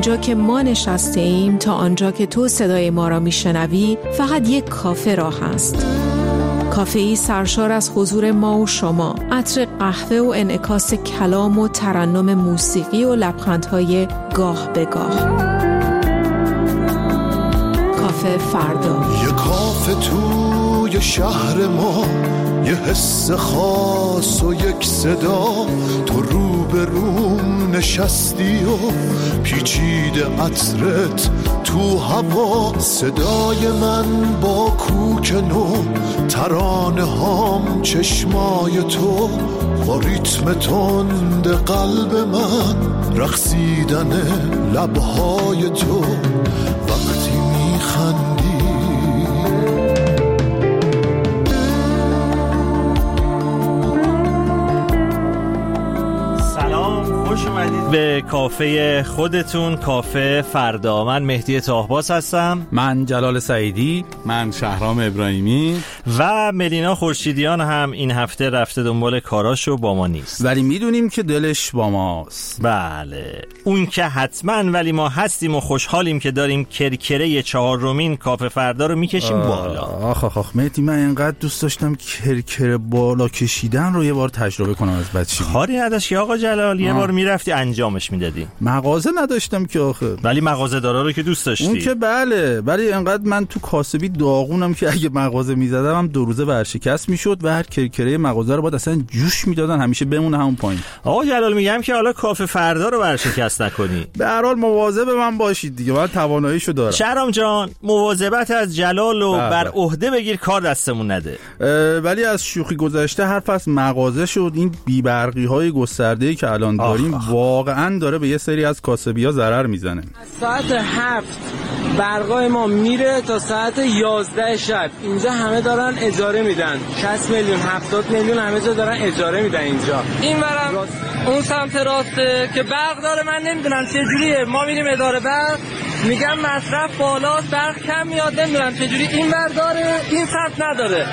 اینجا که ما نشسته ایم تا آنجا که تو صدای ما را میشنوی فقط یک کافه راه است. کافه‌ای سرشار از حضور ما و شما، عطر قهوه و انعکاس کلام و ترنم موسیقی و لبخندهای گاه به گاه. کافه فردا. یه کافه توی شهر ما، یه حس خاص و یک صدا، تو روبروم نشستی و پیچیده عطرت تو هوا، صدای من با کوک نو، ترانه هام چشمای تو، با ریتم تند قلب من، رقصیدن لبهای تو وقتی میخندی. خوش اومدید به کافه خودتون، کافه فردا. من مهدی طاهباز هستم. من جلال سعیدی. من شهرام ابراهیمی. و ملینا خورشیدیان هم این هفته رفته دنبال کاراشو با ما نیست، ولی میدونیم که دلش با ماست. بله اون که حتما، ولی ما هستیم و خوشحالیم که داریم کرکره 4مین کافه فردا رو میکشیم بالا. آخ مهدی، من اینقدر دوست داشتم کرکره بالا کشیدن رو یه بار تجربه کنم از بچگی. کاری نداشت که آقا جلال یه بار میرفتی انجامش میدادی. مغازه نداشتم که آخه. ولی مغازه دارا رو که دوست داشتی. اون که بله، ولی انقدر من تو کاسبی داغونم که اگه مغازه میزدم هم 2 روزه ورشکست میشد و هر کرکره مغازه رو باید اصلا جوش میدادن همیشه بمونه همون پایین. آقا جلال میگم که حالا کافه فردا رو ورشکست نکنی. به هر حال مواظب من باشید دیگه، من تواناییشو دارم. شهرام جان مواظبت از جلال و بر عهده بگیر، کار دستمون نده. ولی از شوخی گذشته حرف از مغازه شد. این بی‌برقی های گسترده‌ای که الان داریم واقعا داره به یه سری از کاسبی‌ها ضرر میزنه. ساعت 7 برقای ما میره تا ساعت 11 شب. اینجا همه دارن اجاره میدن. 60 میلیون 70 میلیون همه جا دارن اجاره میدن اینجا. این ورم اون سمت راسته که برق داره، من نمیدونم چه جوریه. ما میریم اداره برق، میگم مصرف بالاست، برق کم میاد، نمیدونم چه جوری. این ور داره، این سمت نداره.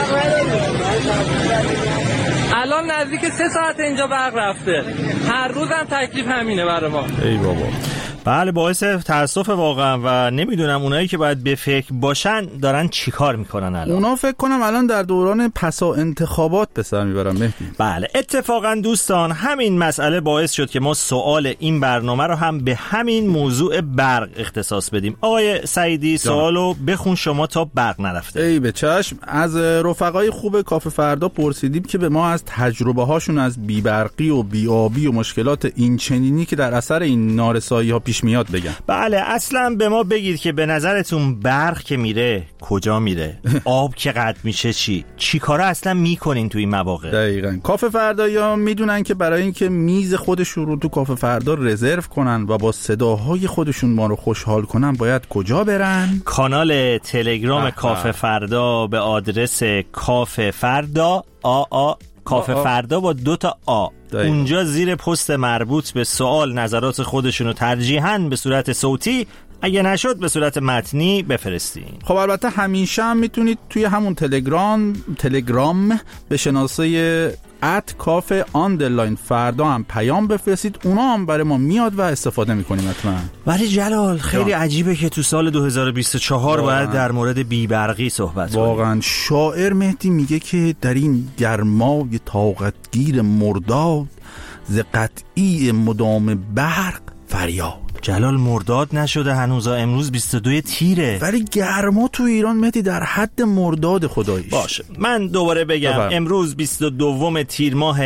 الان نزدیک 3 ساعت اینجا برق رفته. هر روزم تکلیف همینه برای ما. ای بابا. بله باعث تأسف واقعا و نمیدونم اونایی که باید به فکر باشن دارن چیکار میکنن الان. اونا فکر کنم الان در دوران پسا انتخابات به سر میبرن مهدی. بله اتفاقا دوستان همین مسئله باعث شد که ما سوال این برنامه رو هم به همین موضوع برق اختصاص بدیم. آقای سعیدی سوالو بخون شما تا برق نرفته. ای به چشم. از رفقای خوب کافه فردا پرسیدیم که به ما از تجربه هاشون از بی‌برقی و بی‌آبی و مشکلات این چنینی که در اثر این نارسایی ها پیش میاد بگن. بله اصلا به ما بگید که به نظرتون برق که میره کجا میره؟ آب که قطع میشه چی کارا اصلا میکنین تو این مواقع؟ دقیقاً. کافه فردایا میدونن که برای اینکه میز خودشون رو تو کافه فردا رزرو کنن و با صداهای خودشون ما رو خوشحال کنن باید کجا برن؟ کانال تلگرام کافه فردا به آدرس کافه فردا کافه فردا با 2 تا آ. اونجا زیر پست مربوط به سوال نظرات خودشونو ترجیحاً به صورت صوتی، اگه نشد به صورت متنی بفرستین. خب البته همیشه هم میتونید توی همون تلگرام به شناسه @cafe_ فردا هم پیام بفرستید. اونا هم برای ما میاد و استفاده میکنیم حتما. ولی جلال خیلی عجیبه که تو سال 2024 باید در مورد بی‌برقی صحبت کنیم. واقعا شاعر مهدی میگه که در این گرمای طاقتگیر مرداد ز قطعی مدام برق فریاد. جلال مرداد نشده هنوزا، امروز 22 تیره. ولی گرما تو ایران مهدی در حد مرداد خداییش. باشه من دوباره بگم امروز 22 تیر ماه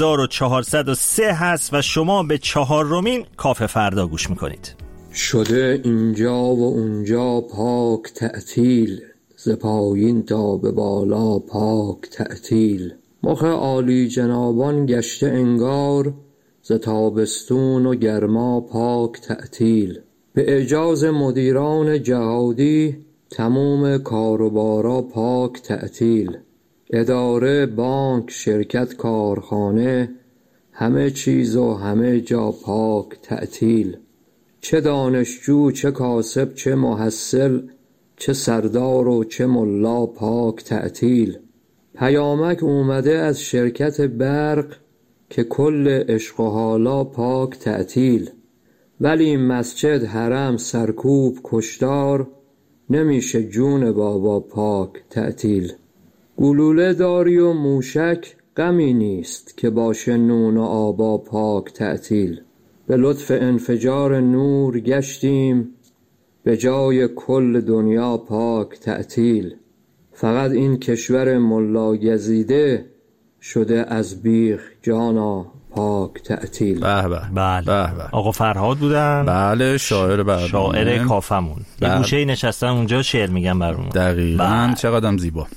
1403 هست و شما به 4مین کافه فردا گوش میکنید. شده اینجا و اونجا پاک تعطیل، ز پایین تا به بالا پاک تعطیل. مخ عالی جنابان گشته انگار، ز تابستون و گرما پاک تعطیل. به اعجاز مدیران جهادی، تموم کاروبارا پاک تعطیل. اداره، بانک، شرکت، کارخانه، همه چیز و همه جا پاک تعطیل. چه دانشجو، چه کاسب، چه محصل، چه سردار و چه ملا پاک تعطیل. پیامک اومده از شرکت برق که کل عشق و حالا پاک تعطیل. ولی مسجد حرم سرکوب کشتار، نمیشه جون بابا پاک تعطیل. گلوله داری و موشک غمی نیست، که باشه نون و آبا پاک تعطیل. به لطف انفجار نور گشتیم، به جای کل دنیا پاک تعطیل. فقط این کشور ملا یزیده، شده از بیخ جانا پاک تعطیل. بله. آقا فرهاد بودن. بله، شاعر کافمون. یه گوشه نشستن اونجا شعر میگن برامون. دقیقاً. چقدرم زیبا.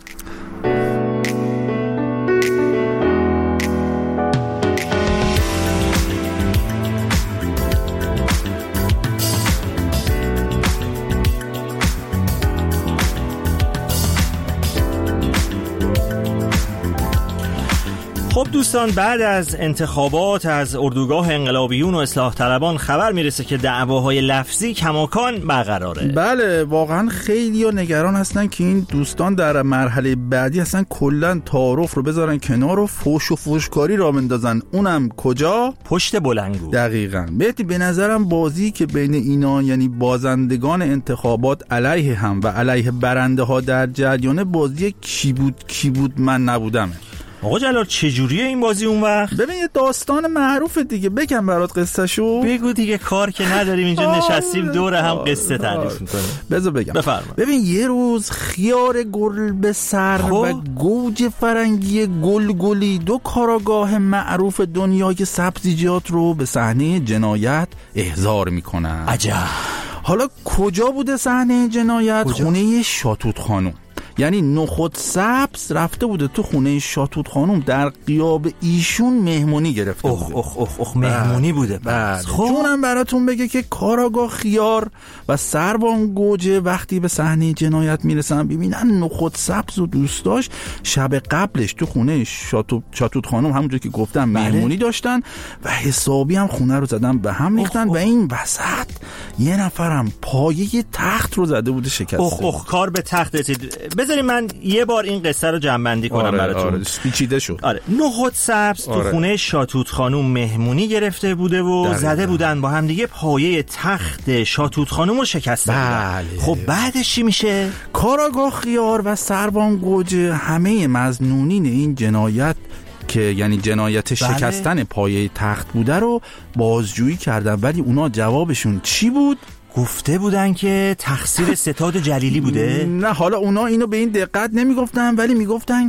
خب دوستان، بعد از انتخابات از اردوگاه انقلابیون و اصلاح طلبان خبر میرسه که دعواهای لفظی کماکان برقراره. بله، واقعا خیلی نگران هستن که این دوستان در مرحله بعدی هستن کلن تعارف رو بذارن کنار و فوش و فوشکاری را بندازن. اونم کجا؟ پشت بلنگو. دقیقاً. به نظرم بازی که بین اینا، یعنی بازندگان انتخابات علیه هم و علیه برنده ها در جریان، بازی کی بود من نبودم. آقا جلال چجوریه این بازی اون وقت؟ ببین یه داستان معروفه دیگه، بگم برات قصه‌شو؟ بگو دیگه، کار که نداریم اینجا نشستیم دور هم قصه تعریف می‌کنیم. بذار بگم. بفرما. ببین یه روز خیار گل به سر و گوجه فرنگی گلگلی، دو کاراگاه معروف دنیای سبزیجات رو به صحنه جنایت احضار میکنن. عجب. حالا کجا بوده صحنه جنایت؟ خونه شاتوت خانم. یعنی نخود سبز رفته بوده تو خونه شاتوت خانم، در غیاب ایشون مهمونی گرفته بوده. مهمونی بوده. خب جونم براتون بگه که کاراگاه خیار و سربان گوجه وقتی به صحنه جنایت میرسن ببینن نخود سبز و دوستاش شب قبلش تو خونه شاتوت خانم همونجور که گفتم مهمونی داشتن و حسابی هم خونه رو زدن به هم ریختن و این وسط یه نفرم پایه تخت رو زده بوده شکسته. کار به تخت رسید. بذارید من یه بار این قصه رو جمع‌بندی کنم براتون. پیچیده شد. نخود سبز تو خونه شاتوت خانم مهمونی گرفته بوده و زده بودن با هم دیگه پایه تخت شاتوت خانم رو شکسته بودن. خب بعدش چی میشه؟ کاراگاه خیار و سربان گوجه همه مظنونین این جنایت که یعنی جنایت شکستن پایه تخت بوده رو بازجویی کردن، ولی اونا جوابشون چی بود؟ گفته بودن که تقصیر ستاد جلیلی بوده؟ نه، حالا اونا اینو به این دقت نمیگفتن، ولی میگفتن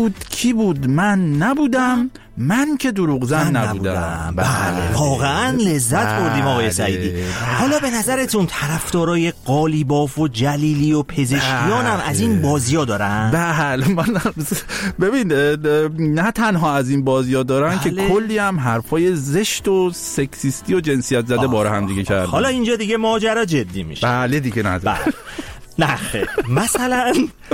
کی بود من نبودم، من که دروغزن نبودم. بله واقعا لذت بردیم آقای سعیدی. حالا به نظرتون طرفدارای قالیباف و جلیلی و پزشکیان هم از این بازی‌ها دارن؟ بله، من ببین نه تنها از این بازی‌ها دارن که کلی هم حرفای زشت و سکسیستی و جنسیت زده بار هم دیگه کردن. حالا اینجا دیگه ماجرا جدی میشه. بله دیگه نه مثلا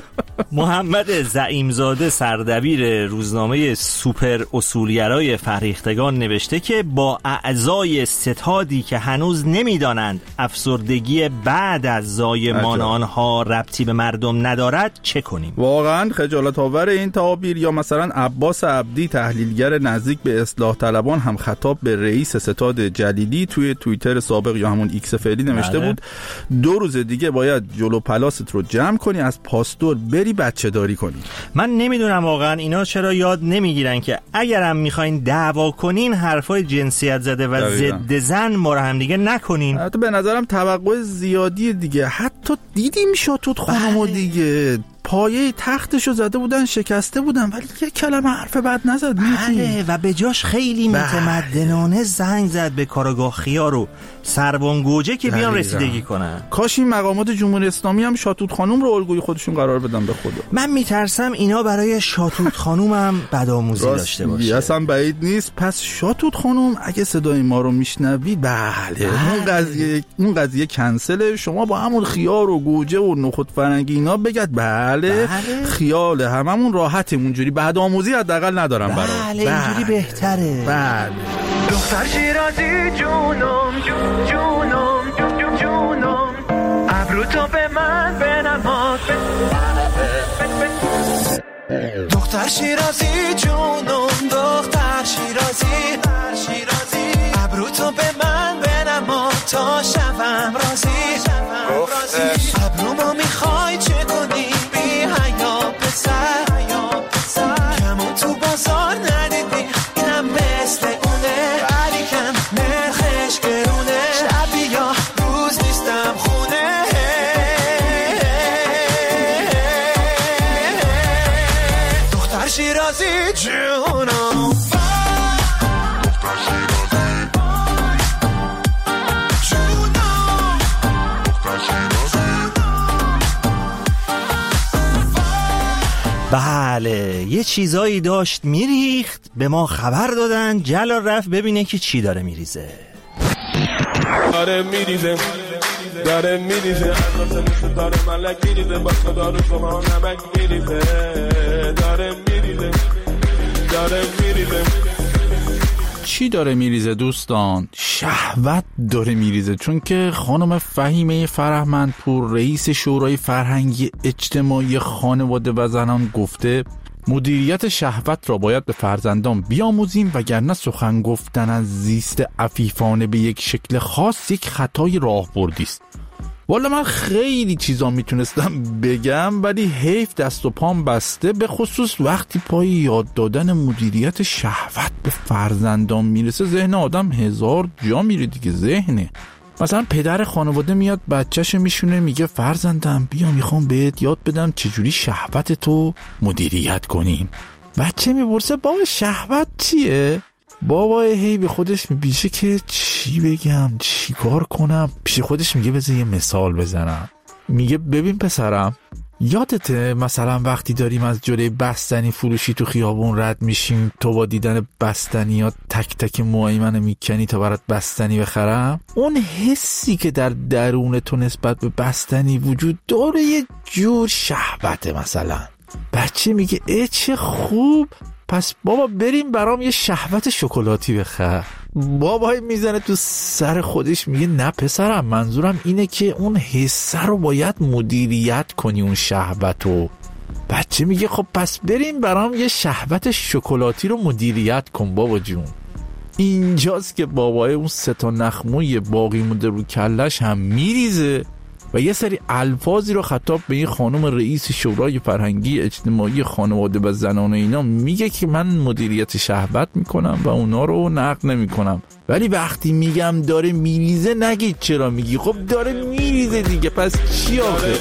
محمد زعیمزاده سردبیر روزنامه سوپر اصولگرای فرهیختگان نوشته که با اعضای ستادی که هنوز نمیدانند افسردگی بعد از زایمان آنها ربطی به مردم ندارد چه کنیم؟ واقعا خجالت آور این تعابیر. یا مثلا عباس عبدی تحلیلگر نزدیک به اصلاح طلبان هم خطاب به رئیس ستاد جلیلی توی توییتر سابق یا همون ایکس فعلی نوشته بود 2 روز دیگه باید جلو پلاست رو جمع کنی، از پاستور بری بچه داری کنی. من نمیدونم واقعا اینا چرا یاد نمیگیرن که اگرم میخواین دعوا کنین حرفای جنسیت زده و ضد زن ما رو هم دیگه نکنین. حتی به نظرم توقع زیادی دیگه. حتی دیدیم شاتوت خانمو دیگه پایه تختشو زده بودن شکسته بودن ولی یه کلمه حرف بد نزد. بله و به جاش خیلی متمدنانه زنگ زد به کاراگاه خیار و سربان گوجه که بیان رسیدگی کنن. کاش این مقامات جمهوری اسلامی هم شاتوت خانم رو الگوی خودشون قرار بدن. به خدا من میترسم اینا برای شاتوت خانم هم بدآموزی داشته باشه. اصلا بعید نیست. پس شاتوت خانم اگه صدای ما رو میشنوید بله اون قضیه کنسله. شما با همون خیار و گوجه و نخود فرنگی اینا بگید بله خیال هممون راحتیم، اونجوری بدآموزی حداقل ندارم برام. بله اینجوری بهتره. بله دختر شیرازی جونم ابرو تو به من بنماد. دختر شیرازی جونم دختر شیرازی ابرو تو به من بنماد. دختر شیرازی جونم بله، یه چیزایی داشت میریخت، به ما خبر دادن، جلال رفت ببینه که چی داره میریزه. داره میریزه داره میریزه داره ملک میریزه با داره شما نمک میریزه داره میریزه داره میریزه. چی داره میریزه دوستان؟ شهوت داره میریزه، چون که خانم فهیمه فرهمندپور رئیس شورای فرهنگی اجتماعی خانواده و زنان گفته مدیریت شهوت را باید به فرزندان بیاموزیم وگرنه سخن گفتن از زیست عفیفانه به یک شکل خاص یک خطای راهبردی است. والا من خیلی چیزا میتونستم بگم ولی حیف دست و پام بسته، به خصوص وقتی پای یاد دادن مدیریت شهوت به فرزندان میرسه ذهن آدم هزار جا میره دیگه. ذهنه مثلا پدر خانواده میاد بچه‌شو میشونه میگه فرزندم بیا میخوام بهت یاد بدم چجوری شهوتتو مدیریت کنیم. بچه میپرسه بابا شهوت چیه؟ بابا هی به خودش میبیشه که چی بگم چی کار کنم، پیش خودش میگه بذار یه مثال بزنم. میگه ببین پسرم یادته مثلا وقتی داریم از جلوی بستنی فروشی تو خیابون رد میشیم تو با دیدن بستنیات تک تک موهای منو میکنی تا برات بستنی بخرم؟ اون حسی که در درون تو نسبت به بستنی وجود داره یه جور شهوته. مثلا بچه میگه چه خوب، پس بابا بریم برام یه شهوت شکلاتی بخر. بابا میزنه تو سر خودش میگه نه پسرم منظورم اینه که اون حسه رو باید مدیریت کنی اون شهوتو. بچه میگه خب پس بریم برام یه شهوت شکلاتی رو مدیریت کن بابا جون. اینجاست که بابای اون 3 نخموی باقی مونده رو کلش هم میریزه و یه سری الفاظی رو خطاب به این خانم رئیس شورای فرهنگی اجتماعی خانواده و زنان و اینا میگه که من مدیریت شهوت میکنم و اونا رو نقد نمیکنم، ولی وقتی میگم داره میریزه نگید چرا میگی، خب داره میریزه دیگه، پس چی آخه؟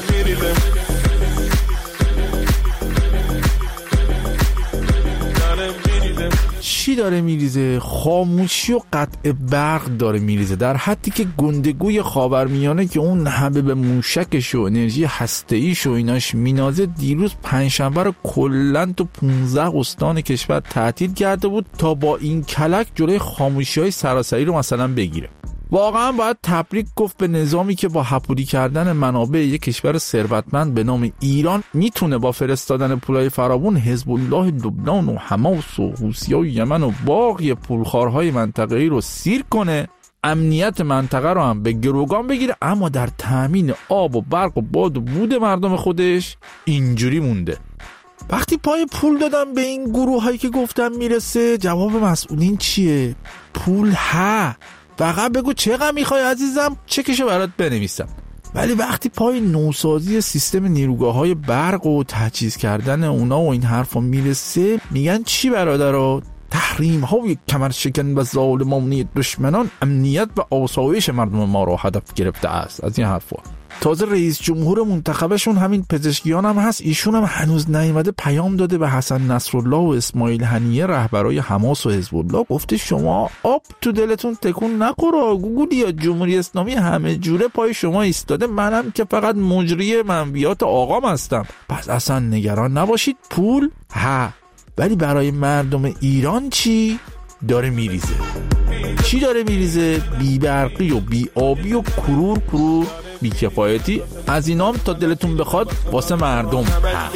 چی داره میریزه؟ خاموشی و قطع برق داره میریزه، در حدی که گندگوی خاورمیانه که اون همه به موشکش و انرژی هسته‌ایش و ایناش مینازه دیروز پنجشنبه رو کلاً تو 15 استان کشور تعطیل کرده بود تا با این کلک جلوی خاموشی‌های سراسری رو مثلا بگیره. واقعا باید تبریک گفت به نظامی که با حپوری کردن منابع یک کشور ثروتمند به نام ایران میتونه با فرستادن پولای فراوون حزب الله لبنان و حماس و حوثی‌ها و یمن و باقی پولخوارهای منطقه‌ای رو سیر کنه، امنیت منطقه رو هم به گروگان بگیره، اما در تامین آب و برق و باد و بود مردم خودش اینجوری مونده. وقتی پای پول دادم به این گروه هایی که گفتم میرسه، جواب مسئولین چیه؟ پول فقط بگو چقدر میخوای عزیزم چکشو برات بنویسم. ولی وقتی پای نوسازی سیستم نیروگاه‌های برق و تجهیز کردن اونا و این حرفا میرسه میگن چی برادرها؟ تحریم های کمرشکن و ظالمانه دشمنان امنیت و آسایش مردم ما را هدف گرفته است. از این حرفا تازه رئیس جمهور منتخبشون همین پزشکیان هم هست، ایشون هم هنوز نیامده پیام داده به حسن نصرالله و اسماعیل هنیه رهبرای حماس و حزب الله، گفته شما آب تو دلتون تکون نخوره، گوگل یا جمهوری اسلامی همه جوره پای شما ایستاده، منم که فقط مجری منویات آقام هستم، پس اصلا نگران نباشید. پول ولی برای مردم ایران چی داره میریزه؟ چی داره میریزه؟ بی برقی و بی آبی و کرور بی کفایتی، از اینام تا دلتون بخواد واسه مردم.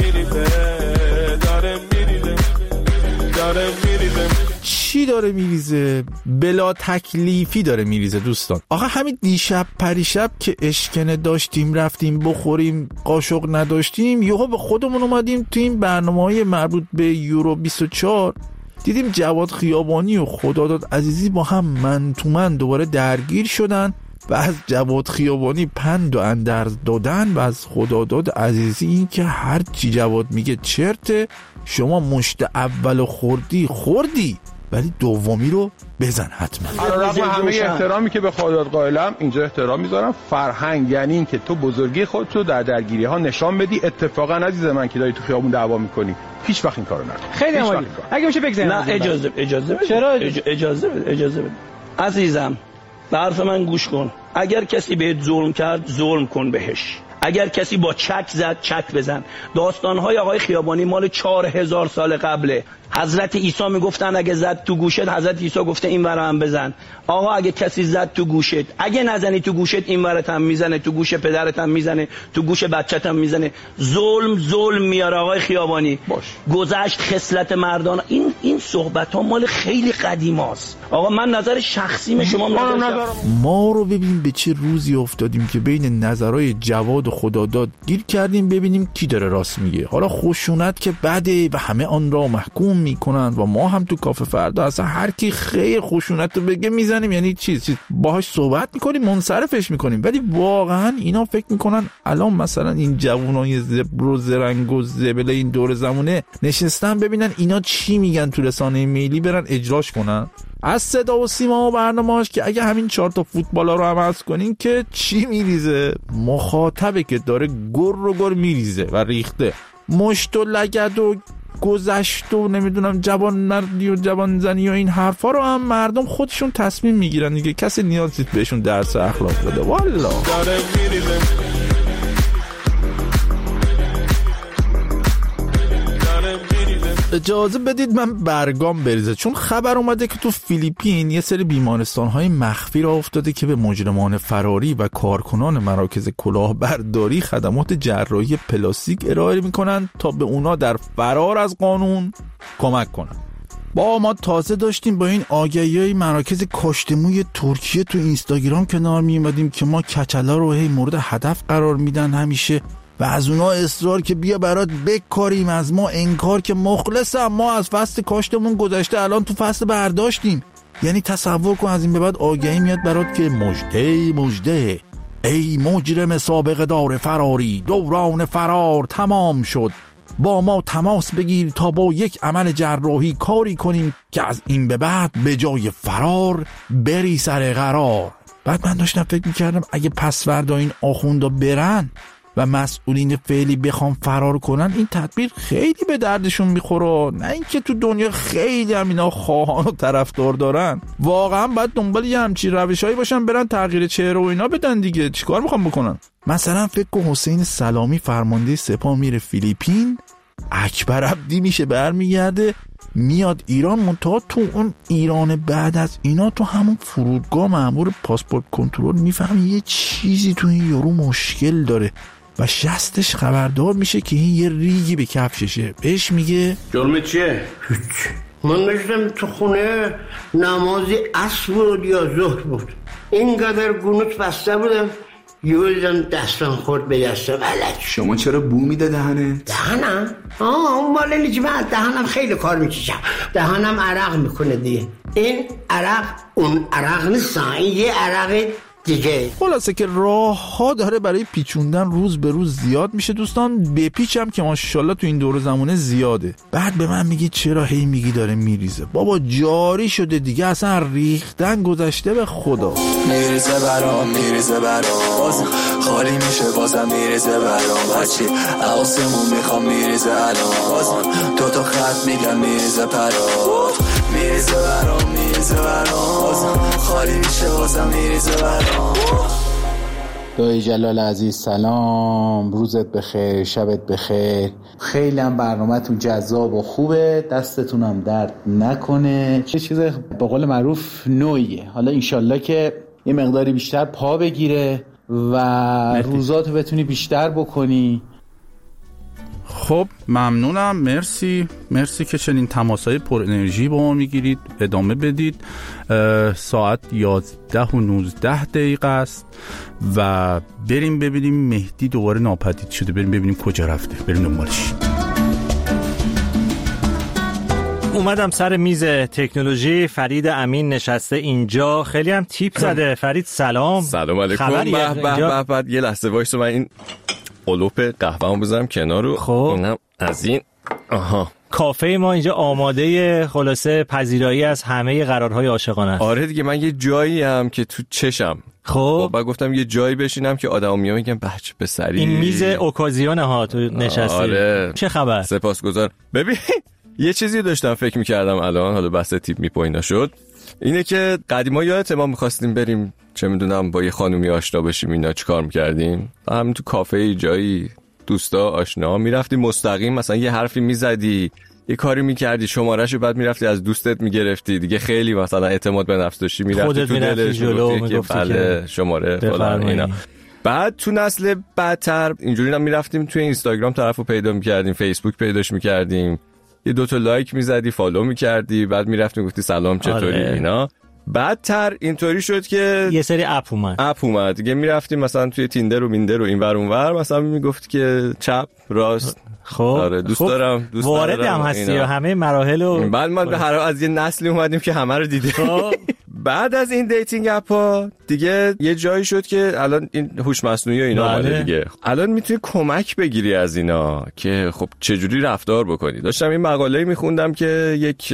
چی داره میریزه؟ بلا تکلیفی داره میریزه دوستان. آخه همین دیشب پریشب که اشکنه داشتیم رفتیم بخوریم قاشق نداشتیم، یهو به خودمون اومدیم تو این برنامه‌های مربوط به یورو 24 دیدیم جواد خیابانی و خداداد عزیزی با هم من تو من دوباره درگیر شدن و از جواد خیابانی پند و اندرز دادن و از خداداد عزیزی این که هر چی جواد میگه چرته، شما مشت اول خوردی ولی دومی رو بزن حتما. علیرغم همه احترامی که به خودت قائلم، اینجا احترام میذارم. فرهنگ یعنی این که تو بزرگی خودت رو در درگیری ها نشان بدی. اتفاقا عزیز من که داری تو خیابون دعوا میکنی، هیچ وقت این کارو نکن. خیلی عالی. اگه میشه بگذاریم. نه اجازه بده. چرا اجازه بده عزیزم، به حرف من گوش کن. اگر کسی بهت ظلم کرد، ظلم کن بهش. اگر کسی با چک زد، چک بزن. داستان‌های آقای خیابانی مال 4000 سال قبله. حضرت عیسی میگفتن اگه زد تو گوشت، حضرت عیسی گفته این ور هم بزن. آقا اگه کسی زد تو گوشت، اگه نزنی تو گوشت، این ورت هم میزنه، تو گوش پدرت هم میزنه، تو گوش بچت هم میزنه. ظلم میاره آقای خیابانی. باش. گذشت خصلت مردان. این صحبت‌ها مال خیلی قدیماست. آقا من نظر شخصی شما ما رو ببین به چه روزی افتادیم که بین نظرهای جواد و خداداد گیر کردیم ببینیم کی داره راست میگه. حالا خشونت که بده و همه آن را محکوم میکنن و ما هم تو کافه فردا اصلا هر کی خیر خشونت رو بگه میزنیم، یعنی چیز باهاش صحبت میکنیم، منصرفش میکنیم. ولی واقعا اینا فکر میکنن الان مثلا این جوانای زبر و زرنگ و زبله این دور زمونه نشستن ببینن اینا چی میگن تو رسانه ملی برن اجراش کنن. از صدا و سیما و برنامه‌اش که اگه همین 4 تا فوتبالا رو هم حذف کنین که چی میریزه؟ مخاطبه که داره گر میریزه و ریخته، مشت و لگد و گذشت و نمیدونم جوان مردی و جوان زنی و این حرفا رو هم مردم خودشون تصمیم میگیرن دیگه. کسی نیاز نیست بهشون درس اخلاق بده. والا اجازه بدید من برگام بریزه، چون خبر اومده که تو فیلیپین یه سری بیمارستان‌های مخفی را افتاده که به مجرمان فراری و کارکنان مراکز کلاهبرداری خدمات جراحی پلاستیک ارائه میکنن تا به اونا در فرار از قانون کمک کنن. با ما تازه داشتیم با این آگهی‌های مراکز کاشتموی ترکیه تو اینستاگرام کنار میومدیم که ما کچلا رو هی مورد هدف قرار میدن همیشه و از اونا اصرار که بیا برات بکاریم، از ما انکار که مخلصم، ما از فصل کاشتمون گذشته الان تو فصل برداشتیم. یعنی تصور کن از این به بعد آگهی میاد برات که مژده ای مجرم سابقه دار فراری، دوران فرار تمام شد، با ما تماس بگیر تا با یک عمل جراحی کاری کنیم که از این به بعد به جای فرار بری سر قرار. بعد من داشتم فکر میکردم اگه پس فردا این آخوندا برن و مسئولین فعلی بخوام فرار کنن، این تدبیر خیلی به دردشون میخوره. نه اینکه تو دنیا خیلی هم اینا خواهان و طرفدار دارن، واقعا باید دنبال یه همچین روشایی باشن برن تغییر چهره و اینا بدن دیگه. چیکار میخوام بکنن؟ مثلا فکر کن حسین سلامی فرمانده سپاه میره فیلیپین، اکبر عبدی میشه برمیگرده میاد ایران، منتها تو اون ایران بعد از اینا تو همون فرودگاه مأمور پاسپورت کنترل میفهمی یه چیزی تو این یارو مشکل داره و شستش خبردار میشه که این یه ریگی به کفششه. بهش میگه جرمت چیه؟ من نشدم تو خونه نمازی عصر بود یا ظهر بود، اینقدر گونوت بسته بودم یه دیدم دستم خورد به دستم علک. شما چرا بو میده دهنه؟ دهنم؟ اون بالا نیچه من دهنم خیلی کار میکشم، دهنم عرق میکنه دیگه. این عرق اون عرق نیست، این یه عرق دیگه. خلاصه که راه ها داره برای پیچوندن روز به روز زیاد میشه دوستان. به پیچم که ماشاءالله تو این دور زمانه زیاده. بعد به من میگی چرا هی میگی داره میریزه؟ بابا جاری شده دیگه، اصلا ریختن گذشته به خدا. میریزه برام باز خالی میشه بازم میریزه برام هرچی آسمون میخوام میریزه الان باز تو خط میگم میریزه پرات میریزه برام باز خالی میشه بازم میریزه برام. دایی جلال عزیز سلام، روزت بخیر، شبت بخیر. خیلی هم برنامه‌تون جذاب و خوبه، دستتونم درد نکنه. چه چیز به قول معروف نوعیه. حالا انشالله که یه مقداری بیشتر پا بگیره و روزاتو بتونی بیشتر بکنی. خب ممنونم، مرسی که چنین تماسای پر انرژی با ما میگیرید. ادامه بدید. ساعت 11:19 است و بریم ببینیم مهدی دوباره ناپدید شده، بریم ببینیم کجا رفته، بریم دنبالش. اومدم سر میز تکنولوژی، فرید امین نشسته اینجا، خیلی هم تیپ زده. فرید سلام. سلام علیکم. به یه لحظه وایسو من این قلوپ قهوه‌مو بذارم کنار رو. خب اینم از این. آها کافه ما اینجا آماده خلاصه پذیرایی از همه قرارهای عاشقانه است. آره دیگه، من یه جایی هم که تو چشم. خب بعد گفتم یه جایی بشینم که آدما میان میگن بچه به سری این میز اوکازیونه ها تو نشستی. آره. چه خبر؟ سپاسگزار. ببین یه چیزی داشتم فکر میکردم الان، حالا بحث تیپ میپوینا شد، اینه که قدیما یادت ما میخواستیم بریم چه میدونم با یه خانومی آشنا بشیم، اینا چیکار میکردیم؟ همین تو کافه جایی دوستا آشنا میرفتیم مستقیم، مثلا یه حرفی میزدی، یه کاری میکردی، شمارهشو بعد میرفتی از دوستت میگرفتی دیگه، خیلی مثلا اعتماد به نفس داشتی، میرفتی تو دلش میگفتی که بله شماره فلان اینا. بعد تو نسل بعدتر اینجوری هم میرفتیم توی اینستاگرام طرفو پیدا میکردیم، فیسبوک پیداش میکردیم، یه دوتا لایک میزدی، فالو میکردی، بعد میرفتی گفتی سلام چطوری اینا. بعدتر اینطوری شد که یه سری اپ اومد دیگه، میرفتیم مثلا توی تیندر و میندر و اینور اونور، مثلا میگفت که چپ راست. خب آره دوست دارم وارد هم هستی و همه مراحل و بعد ما به هر از یه نسلی اومدیم که همه رو دیدیم. بعد از این دیتینگ اپا دیگه یه جایی شد که الان این هوش مصنوعی و اینا اومده دیگه، الان میتونی کمک بگیری از اینا که خب چجوری رفتار بکنی. داشتم این مقاله‌ای میخوندم که یک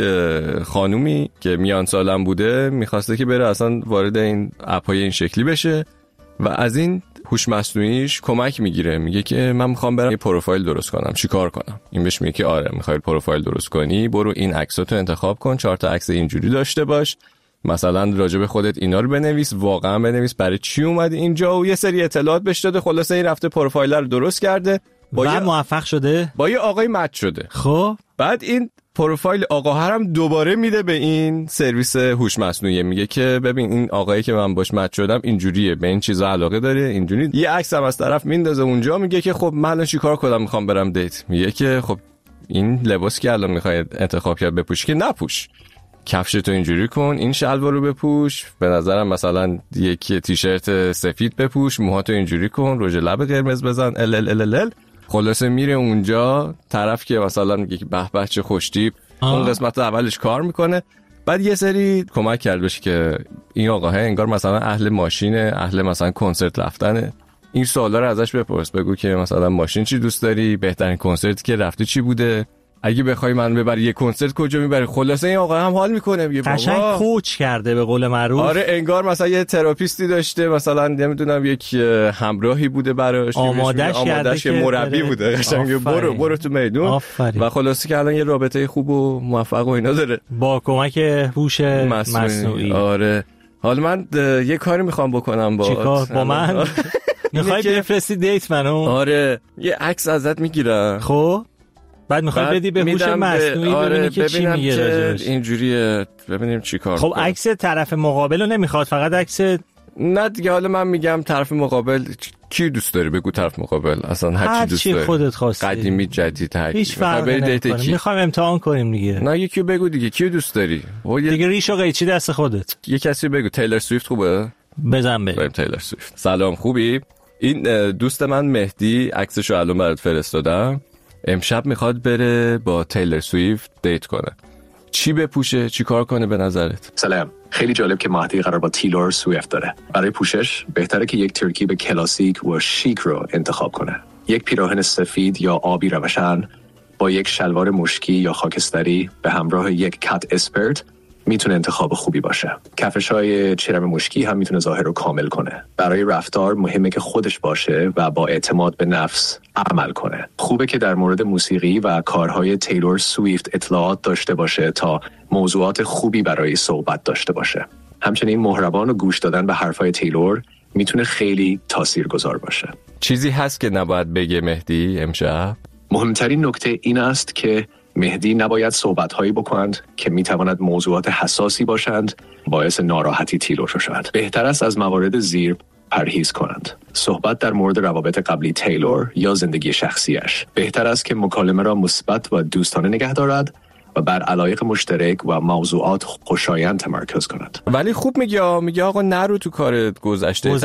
خانومی که میان سالم بوده میخواسته که بره اصلا وارد این اپ‌های این شکلی بشه و از این هوش مصنوعیش کمک میگیره، میگه که من میخوام برم یه پروفایل درست کنم، چیکار کنم؟ این بهش میگه که آره میخوای پروفایل درست کنی، برو این عکساتو انتخاب کن، 4 تا عکس اینجوری داشته باش، مثلا راجع به خودت اینا رو بنویس، واقعا بنویس برای چی اومدی اینجا، و یه سری اطلاعات بهش داده. خلاصه این رفته پروفایل رو درست کرده و موفق شده، با یه آقای مچ شده. خب بعد این پروفایل آقا هم دوباره میده به این سرویس هوش مصنوعی، میگه که ببین این آقایی که من باش مچ شدم اینجوریه، به این چیزا علاقه داره، اینجوری. یه عکس هم از طرف میندازه اونجا، میگه که خب من الان چیکار کنم، میخوام برم دیت. میگه که خب این لباس که الان میخوای انتخاب کرد بپوش که نپوش، کفشتو اینجوری کن، این شلوار رو بپوش، به نظرم مثلا یک تیشرت سفید بپوش، موهاتو اینجوری کن، رژ لب قرمز بزن، ال. خلاصه میره اونجا، طرف که مثلا میگه که به به چه خوشتیپ، اون قسمت اولش کار میکنه. بعد یه سری کمک کرد بشه که این آقاه انگار مثلا اهل ماشینه، اهل مثلا کنسرت رفتنه، این سوالا رو ازش بپرس، بگو که مثلا ماشین چی دوست داری، بهترین کنسرتی که رفتی چی بوده، اگه بخوای من ببری یه کنسرت کجا میبری. خلاصه این آقا هم حال میکنه، میگه قشنگ کوچ کرده به قول معروف. آره انگار مثلا یه تراپیستی داشته، مثلا نمیدونم یک همراهی بوده براش، آمادش که مربی بوده، قشنگ برو تو میدون. و خلاصه که الان یه رابطه خوب و موفق و اینا داره با کمک هوش مصنوعی. آره حالا من یه کاری میخوام بکنم با من میخوای بفرستی دیت منو؟ آره یه عکس ازت میگیرم، خب بعد میخوای بدی به هوش مصنوعی ببینی که چی میگه راجعش، اینجوریه ببینیم چی کار. خب عکس طرف مقابل رو نمیخواد، فقط عکس نه دیگه. حالا من میگم طرف مقابل کی دوست داری، بگو طرف مقابل اصلا هر چی دوست داری، خودت خواستی، قدیمی جدید، هیچ فرقی نمیکنه. میخوام امتحان کنیم دیگه. نه یکی بگو دیگه، کی دوست داری دیگه، ریش و قیچی دست خودت. یه کسی بگو. تیلر سویفت خوبه؟ بزن بریم تیلر سویفت. سلام خوبی؟ این دوست من مهدی عکسشو الان برات فرستادم، امشب میخواد بره با تیلر سویفت دیت کنه. چی بپوشه، چی کار کنه به نظرت؟ سلام، خیلی جالب که مهدی قرار با تیلور سویفت داره. برای پوشش بهتره که یک ترکیب کلاسیک و شیک رو انتخاب کنه. یک پیراهن سفید یا آبی روشن با یک شلوار مشکی یا خاکستری به همراه یک کت اسپرت میتونه انتخاب خوبی باشه. کفش‌های چرم مشکی هم میتونه ظاهر رو کامل کنه. برای رفتار مهمه که خودش باشه و با اعتماد به نفس عمل کنه. خوبه که در مورد موسیقی و کارهای تیلور سویفت اطلاعات داشته باشه تا موضوعات خوبی برای صحبت داشته باشه. همچنین مهربان و گوش دادن به حرفای تیلور میتونه خیلی تاثیرگذار باشه. چیزی هست که نباید بگه مهدی امشب؟ مهمترین نکته این است که مهدی نباید صحبت‌هایی بکنند که می‌تواند موضوعات حساسی باشند، باعث ناراحتی تیلور شود. بهتر است از موارد زیر پرهیز کنند. صحبت در مورد روابط قبلی تیلور یا زندگی شخصیش. بهتر است که مکالمه را مثبت و دوستانه نگه دارد و بر علایق مشترک و موضوعات خوشایند تمرکز کند. ولی خوب میگه آقا نرو تو کارت گذشته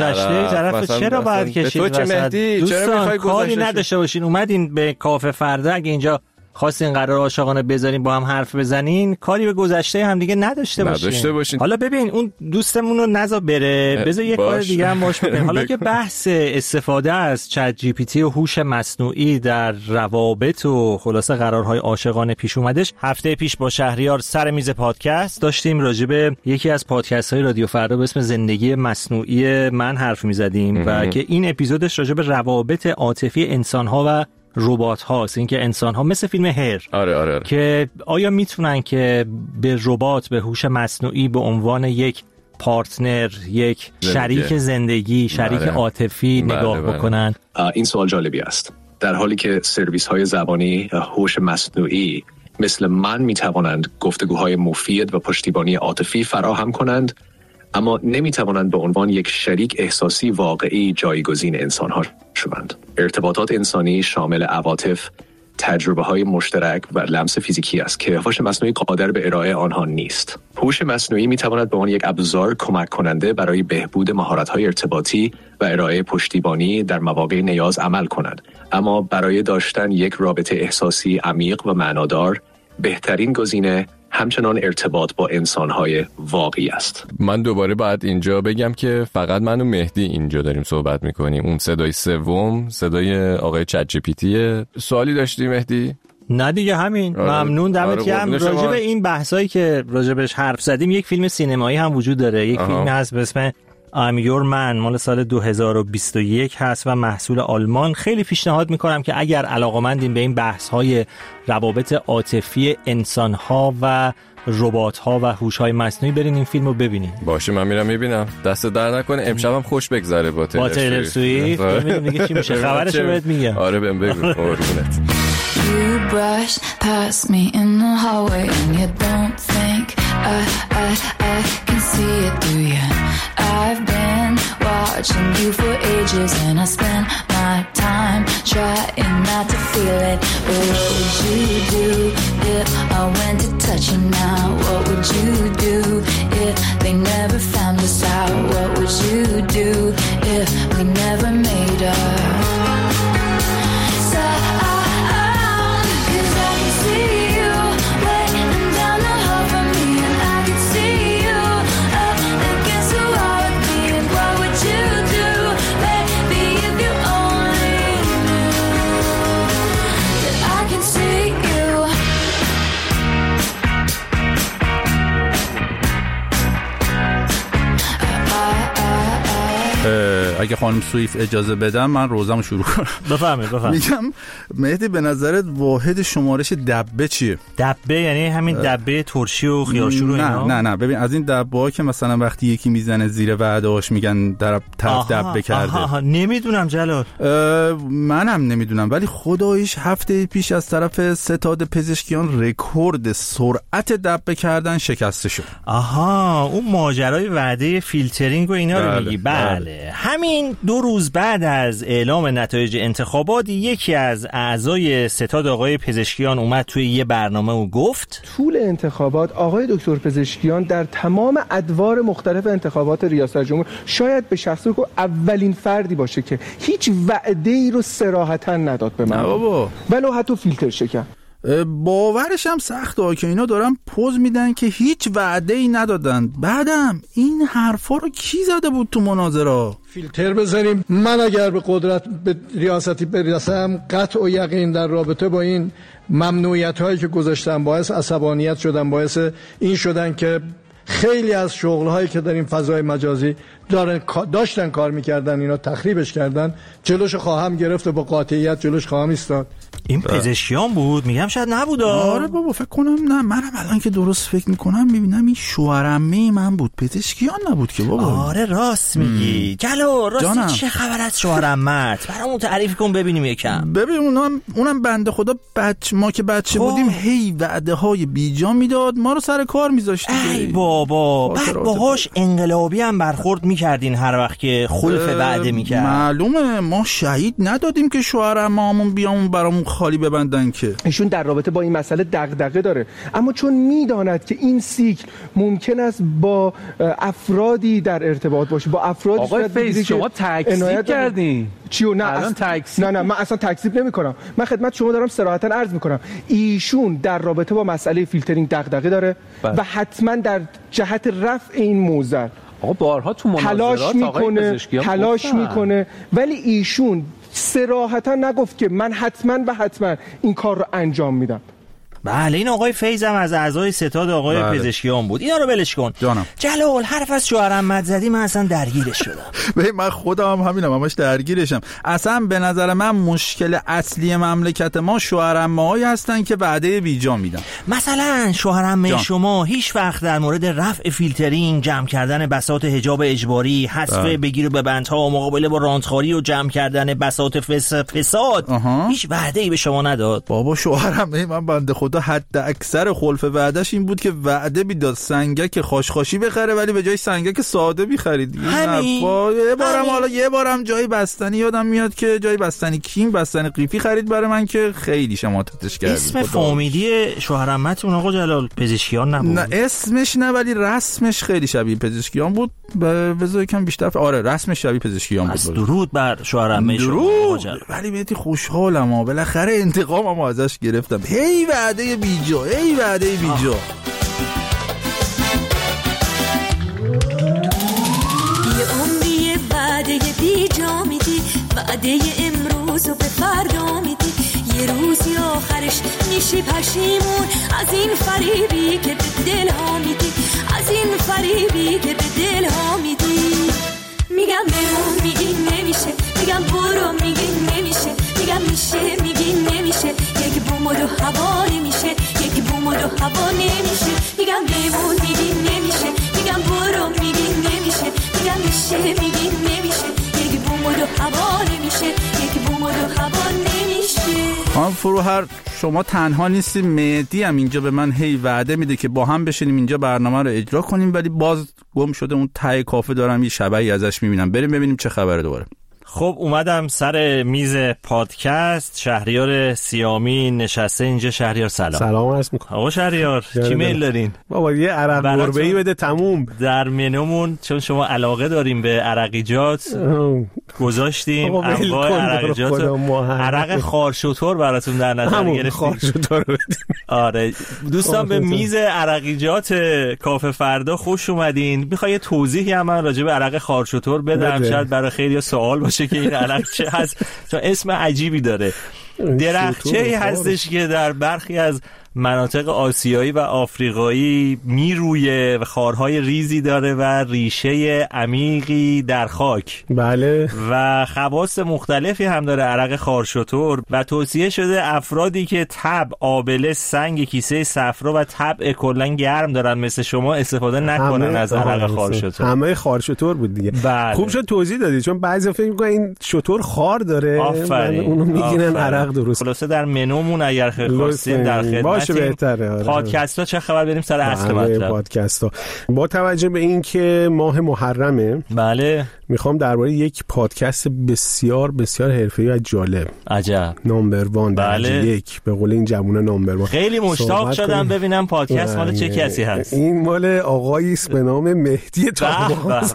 طرف چرا باید کشید تو چه مهدی؟ دوستان کاری نداشته باشین، اومدین به کافه فردا، اگه اینجا خواستین قرار عاشقانه بذارین با هم حرف بزنین، کاری به گذشته هم دیگه نداشته باشین. حالا ببین اون دوستمون رو نذار بره، بذار یه کار دیگه هم باش بکنیم. حالا که بحث استفاده از چت جی پی تی و هوش مصنوعی در روابط و خلاصه قرارهای عاشقانه پیش اومدش، هفته پیش با شهریار سر میز پادکست داشتیم راجع به یکی از پادکست‌های رادیو فردا به اسم زندگی مصنوعی من حرف می‌زدیم و که این اپیزودش راجع به روابط عاطفی انسان‌ها و ربات هاست. این که انسان ها مثل فیلم هر آره. که آیا میتونن که به ربات، به هوش مصنوعی به عنوان یک پارتنر، یک شریک زندگی، شریک عاطفی نگاه بکنن؟ این سوال جالبی است. در حالی که سرویس های زبانی هوش مصنوعی مثل من میتوانند گفتگوهای مفید و پشتیبانی عاطفی فراهم کنند، اما نمیتوانند به عنوان یک شریک احساسی واقعی جایگزین انسان‌ها شوند. ارتباطات انسانی شامل عواطف، تجربه‌های مشترک و لمس فیزیکی است که هوش مصنوعی قادر به ارائه آنها نیست. هوش مصنوعی میتواند به عنوان یک ابزار کمک کننده برای بهبود مهارت‌های ارتباطی و ارائه پشتیبانی در مواقع نیاز عمل کند، اما برای داشتن یک رابطه احساسی عمیق و معنادار، بهترین گزینه همچنان ارتباط با انسان‌های واقعی است. من دوباره باید اینجا بگم که فقط من و مهدی اینجا داریم صحبت میکنیم. اون صدای سوم صدای آقای چت جی پی تی. سوالی داشتی مهدی؟ نه دیگه همین. ممنون، دمت گرم. راجع به این بحثایی که راجبش حرف زدیم، یک فیلم سینمایی هم وجود داره. یک فیلم هست به اسم I'm Your Man، مال سال 2021 هست و محصول آلمان. خیلی پیشنهاد میکنم که اگر علاقه‌مندین به این بحث‌های روابط عاطفی انسان‌ها و ربات‌ها و هوش‌های مصنوعی، برین این فیلمو ببینین. باشه، من میرم میبینم. دست در نکنه. امشبم خوش بگذره با تیلر سویفت. ببینیم دیگه چی میشه. خبرشو بهت میگم. آره بهم بگو. قربونت. You brush past me in the hallway and you don't think I can see it through you. I've been watching you for ages and I spent my time trying not to feel it. But what would you do if I went to touch you now? What would you do if they never found us out? What would you do if we never made up? اگه خانم سویف اجازه بدم من روزمو شروع کنم. بفرمایید. میگم مهدی به نظرت واحد شمارش دبه چیه؟ دبه یعنی همین دبه ترشی و خیارشور و اینا؟ نه ببین از این دبه‌ها که مثلا وقتی یکی میزنه زیر وعده‌اش میگن طرف دبه کرده. نمیدونم جلال. منم نمیدونم، ولی خداییش هفته پیش از طرف ستاد پزشکیان رکورد سرعت دبه کردن شکسته شد. اون ماجرای وعده فیلترینگ و اینا رو میگی؟ بله. همین 2 روز بعد از اعلام نتایج انتخابات، یکی از اعضای ستاد آقای پزشکیان اومد توی یه برنامه و گفت طول انتخابات آقای دکتر پزشکیان در تمام ادوار مختلف انتخابات ریاست جمهور شاید به شخص رو اولین فردی باشه که هیچ وعده ای رو صراحتاً نداد به من، ولو حتی فیلتر شکن. باورش هم سخته که اینا دارن پوز میدن که هیچ وعده ای ندادن. بعدم این حرفا رو کی زده بود تو مناظره؟ فیلتر بزنیم. من اگر به قدرت به ریاستی برسم، قطع و یقین در رابطه با این ممنوعیت هایی که گذاشتم باعث عصبانیت شدن، باعث این شدن که خیلی از شغل‌هایی که در این فضای مجازی داشتن کار می‌کردن اینا تخریبش کردن. جلوش خواهم گرفت و با قاطعیت جلوش خواهم ایستاد. این پزشکیان بود؟ میگم شاید نبود. آره بابا فکر کنم نه. منم الان که درست فکر میکنم میبینم این شوهرعمه من بود، پزشکیان نبود که بابا. آره راست میگی. جلو راستی چه خبر از شوهرعمت؟ برامون تعریف کن ببینیم یکم. ببین اونم بنده خدا ما که بچه بودیم هی وعده های بیجا میداد، ما رو سر کار میذاشت. ای بابا بعد باهاش انقلابی هم برخورد میکرد میکردین هر وقت که خلف وعده میکرد؟ معلومه ما شهید ندادیم که شوهرامون بیامون برامون خالی ببندن که. ایشون در رابطه با این مسئله دغدغه داره، اما چون میداند که این سیکل ممکن است با افرادی در ارتباط باشه، با افرادی آقای فیض شما تکذیب کردین. چیو؟ نه من اصلا تکذیب نمی‌کنم. من خدمت شما دارم صراحتاً عرض می‌کنم ایشون در رابطه با مسئله فیلترینگ دغدغه داره و حتما در جهت رفع این موضوع آقا بارها تو مناظرات تلاش میکنه ولی ایشون صراحتاً نگفت که من حتما این کار رو انجام میدم. بله این آقای فیض هم از اعضای ستاد آقای پزشکیان بود. اینا رو ولش کن. جلال حرف از شوهرم مد زدی من اصلا درگیرش شدم. ببین من خودم همینم، همش درگیرشم. اصلا به نظر من مشکل اصلی مملکت ما شوهرامه‌هایی هستن که وعده بیجا میدن. مثلا شوهرعمه شما هیچ وقت در مورد رفع فیلترینگ، جمع کردن بساط حجاب اجباری، حذف بگیر و ببندها و مقابله با رانتخواری و جمع کردن بساط فساد هیچ وعده‌ای به شما نداد؟ بابا شوهرعمه من بنده خدا حد اکثر خلف وعدهش این بود که وعده میداد سنگک خاشخاشی بخره ولی به جای سنگک ساده می‌خرید. یه بارم جای بستنی یادم میاد که جای بستنی کیم بستنی قیفی خرید برای من که خیلی شماتتش کرد. اسم فامیلی شوهرعمه‌تون آقا جلال پزشکیان نبود؟ نه اسمش نه ولی رسمش خیلی شبیه پزشکیان بود. بذار یکم بیشتر رسمش شبیه پزشکیان بود. درود بر شوهرعمه شما جلال. ولی بهتی خوشحالم بالاخره انتقاممو ازش گرفتم. هی وعده بیجا یه عمری وعده بیجا میدی، وعده امروز و به فردا میدی، یه روزی آخرش میشی پشیمون از این فریبی که به دلها میدی، از این فریبی که به دلها میدی. میگم بمون میگی نمیشه، میگم برو میگی نمیشه، میگم میشه میگی نمیشه، یک بوم و دو هوا نمیشه، یک بوم و دو هوا نمیشه. میگم بمون میگی نمیشه، میگم برو میگی نمیشه، میگم میشه میگی نمیشه، یک بوم و دو هوا نمیشه، یک بوم و دو هوا نمیشه. خانم فروهر شما تنها نیستی، مهدی هم اینجا به من هی وعده میده که با هم بشینیم اینجا برنامه رو اجرا کنیم ولی باز گم شده اون ته کافه دارم یه شبحی ازش میبینم. بریم ببینیم چه خبره دوباره. خب اومدم سر میز پادکست. شهریار سیامی نشسته اینجا. شهریار سلام عرض میکنم. آقا شهریار چی میل دارین؟ بابا یه عرق گربه‌ای بده تموم. در منومون چون شما علاقه داریم به عرقیجات گذاشتیم انواع عرقیجات. عرق خارشتور براتون در نظر گرفتیم. خارشتور بدیم. آره دوستان به میز عرقیجات کافه فردا خوش اومدین. میخوام یه توضیحی هم من راجع به عرق خارشتور بدم شاید برای خیلی سوال باشه که این عرق چه هست چون اسم عجیبی داره. درخچه‌ای هستش که در برخی از مناطق آسیایی و آفریقایی میرویه و خارهای ریزی داره و ریشه عمیقی در خاک. بله. و خواص مختلفی هم داره عرق خارشتور و توصیه شده افرادی که تب، آبله، سنگ کیسه صفرا و طبع کلا گرم دارن مثل شما استفاده نکنن از عرق خارشتور. همه خارشتور بود دیگه. بله. خوب شد توضیح دادی چون بعضی فکر می‌کنن این شتور خار داره اونو میگیرن عرق درست. خلاصه در منومون اگر خواستین در خدمت بهتره. پادکست ها چه خبر؟ بریم سر اصل مطلب. پادکست ها با توجه به این که ماه محرمه بله میخوام درباره یک پادکست بسیار بسیار حرفه‌ای و جالب عجب نمبر 1 بله. یک به قول این جمونه نمبر 1 خیلی مشتاق شدم ببینم پادکست مال چه کسی هست. این مال آقایی است به نام مهدی طاهماز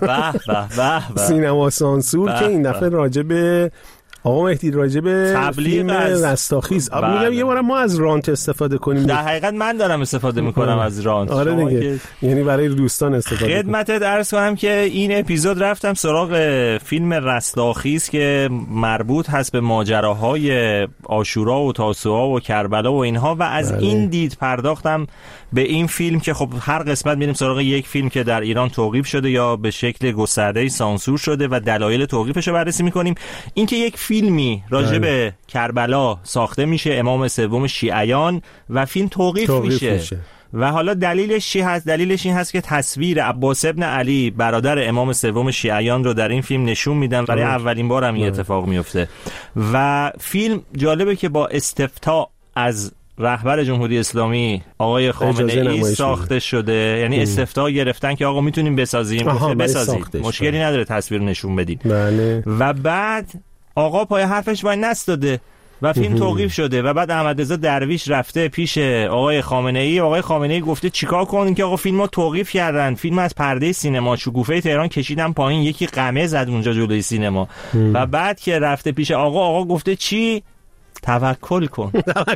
سینما سانسور که این دفعه راجع به آقا مهدی راجع به فیلم رستاخیز میگم یه بارم ما از رانت استفاده کنیم. در حقیقت من دارم استفاده میکنم از رانت. آره دیگه یعنی برای دوستان استفاده خدمتت عرض کنم که این اپیزود رفتم سراغ فیلم رستاخیز که مربوط هست به ماجراهای عاشورا و تاسوعا و کربلا و اینها و از این دید پرداختم به این فیلم که خب هر قسمت میریم سراغ یک فیلم که در ایران توقیف شده یا به شکل گسترده‌ای سانسور شده و دلایل توقیفش رو بررسی میکنیم. این که یک فیلمی راجع به کربلا ساخته میشه، امام سوم شیعیان و فیلم توقیف میشه. و حالا دلیلش چی هست؟ دلیلش این هست که تصویر عباس ابن علی برادر امام سوم شیعیان رو در این فیلم نشون میدن. برای اولین بار هم این اتفاق میفته و فیلم جالبه که با استفتاء از رهبر جمهوری اسلامی آقای خامنه‌ای ساخته شده، یعنی استفتاء گرفتن که آقا میتونیم بسازیم، بسازیم، مشکلی نداره تصویر نشون بدیم. بله. و بعد آقا پای حرفش وای نستاده و فیلم توقیف شده و بعد احمدرضا درویش رفته پیش آقای خامنه‌ای، آقای خامنه‌ای گفته چیکار کنین که آقا فیلمو توقیف کردن، فیلم از پرده سینما شکوفه تهران کشیدن پایین، یکی قمه زد اونجا جلوی سینما. و بعد که رفته پیش آقا گفته چی؟ توکل کن.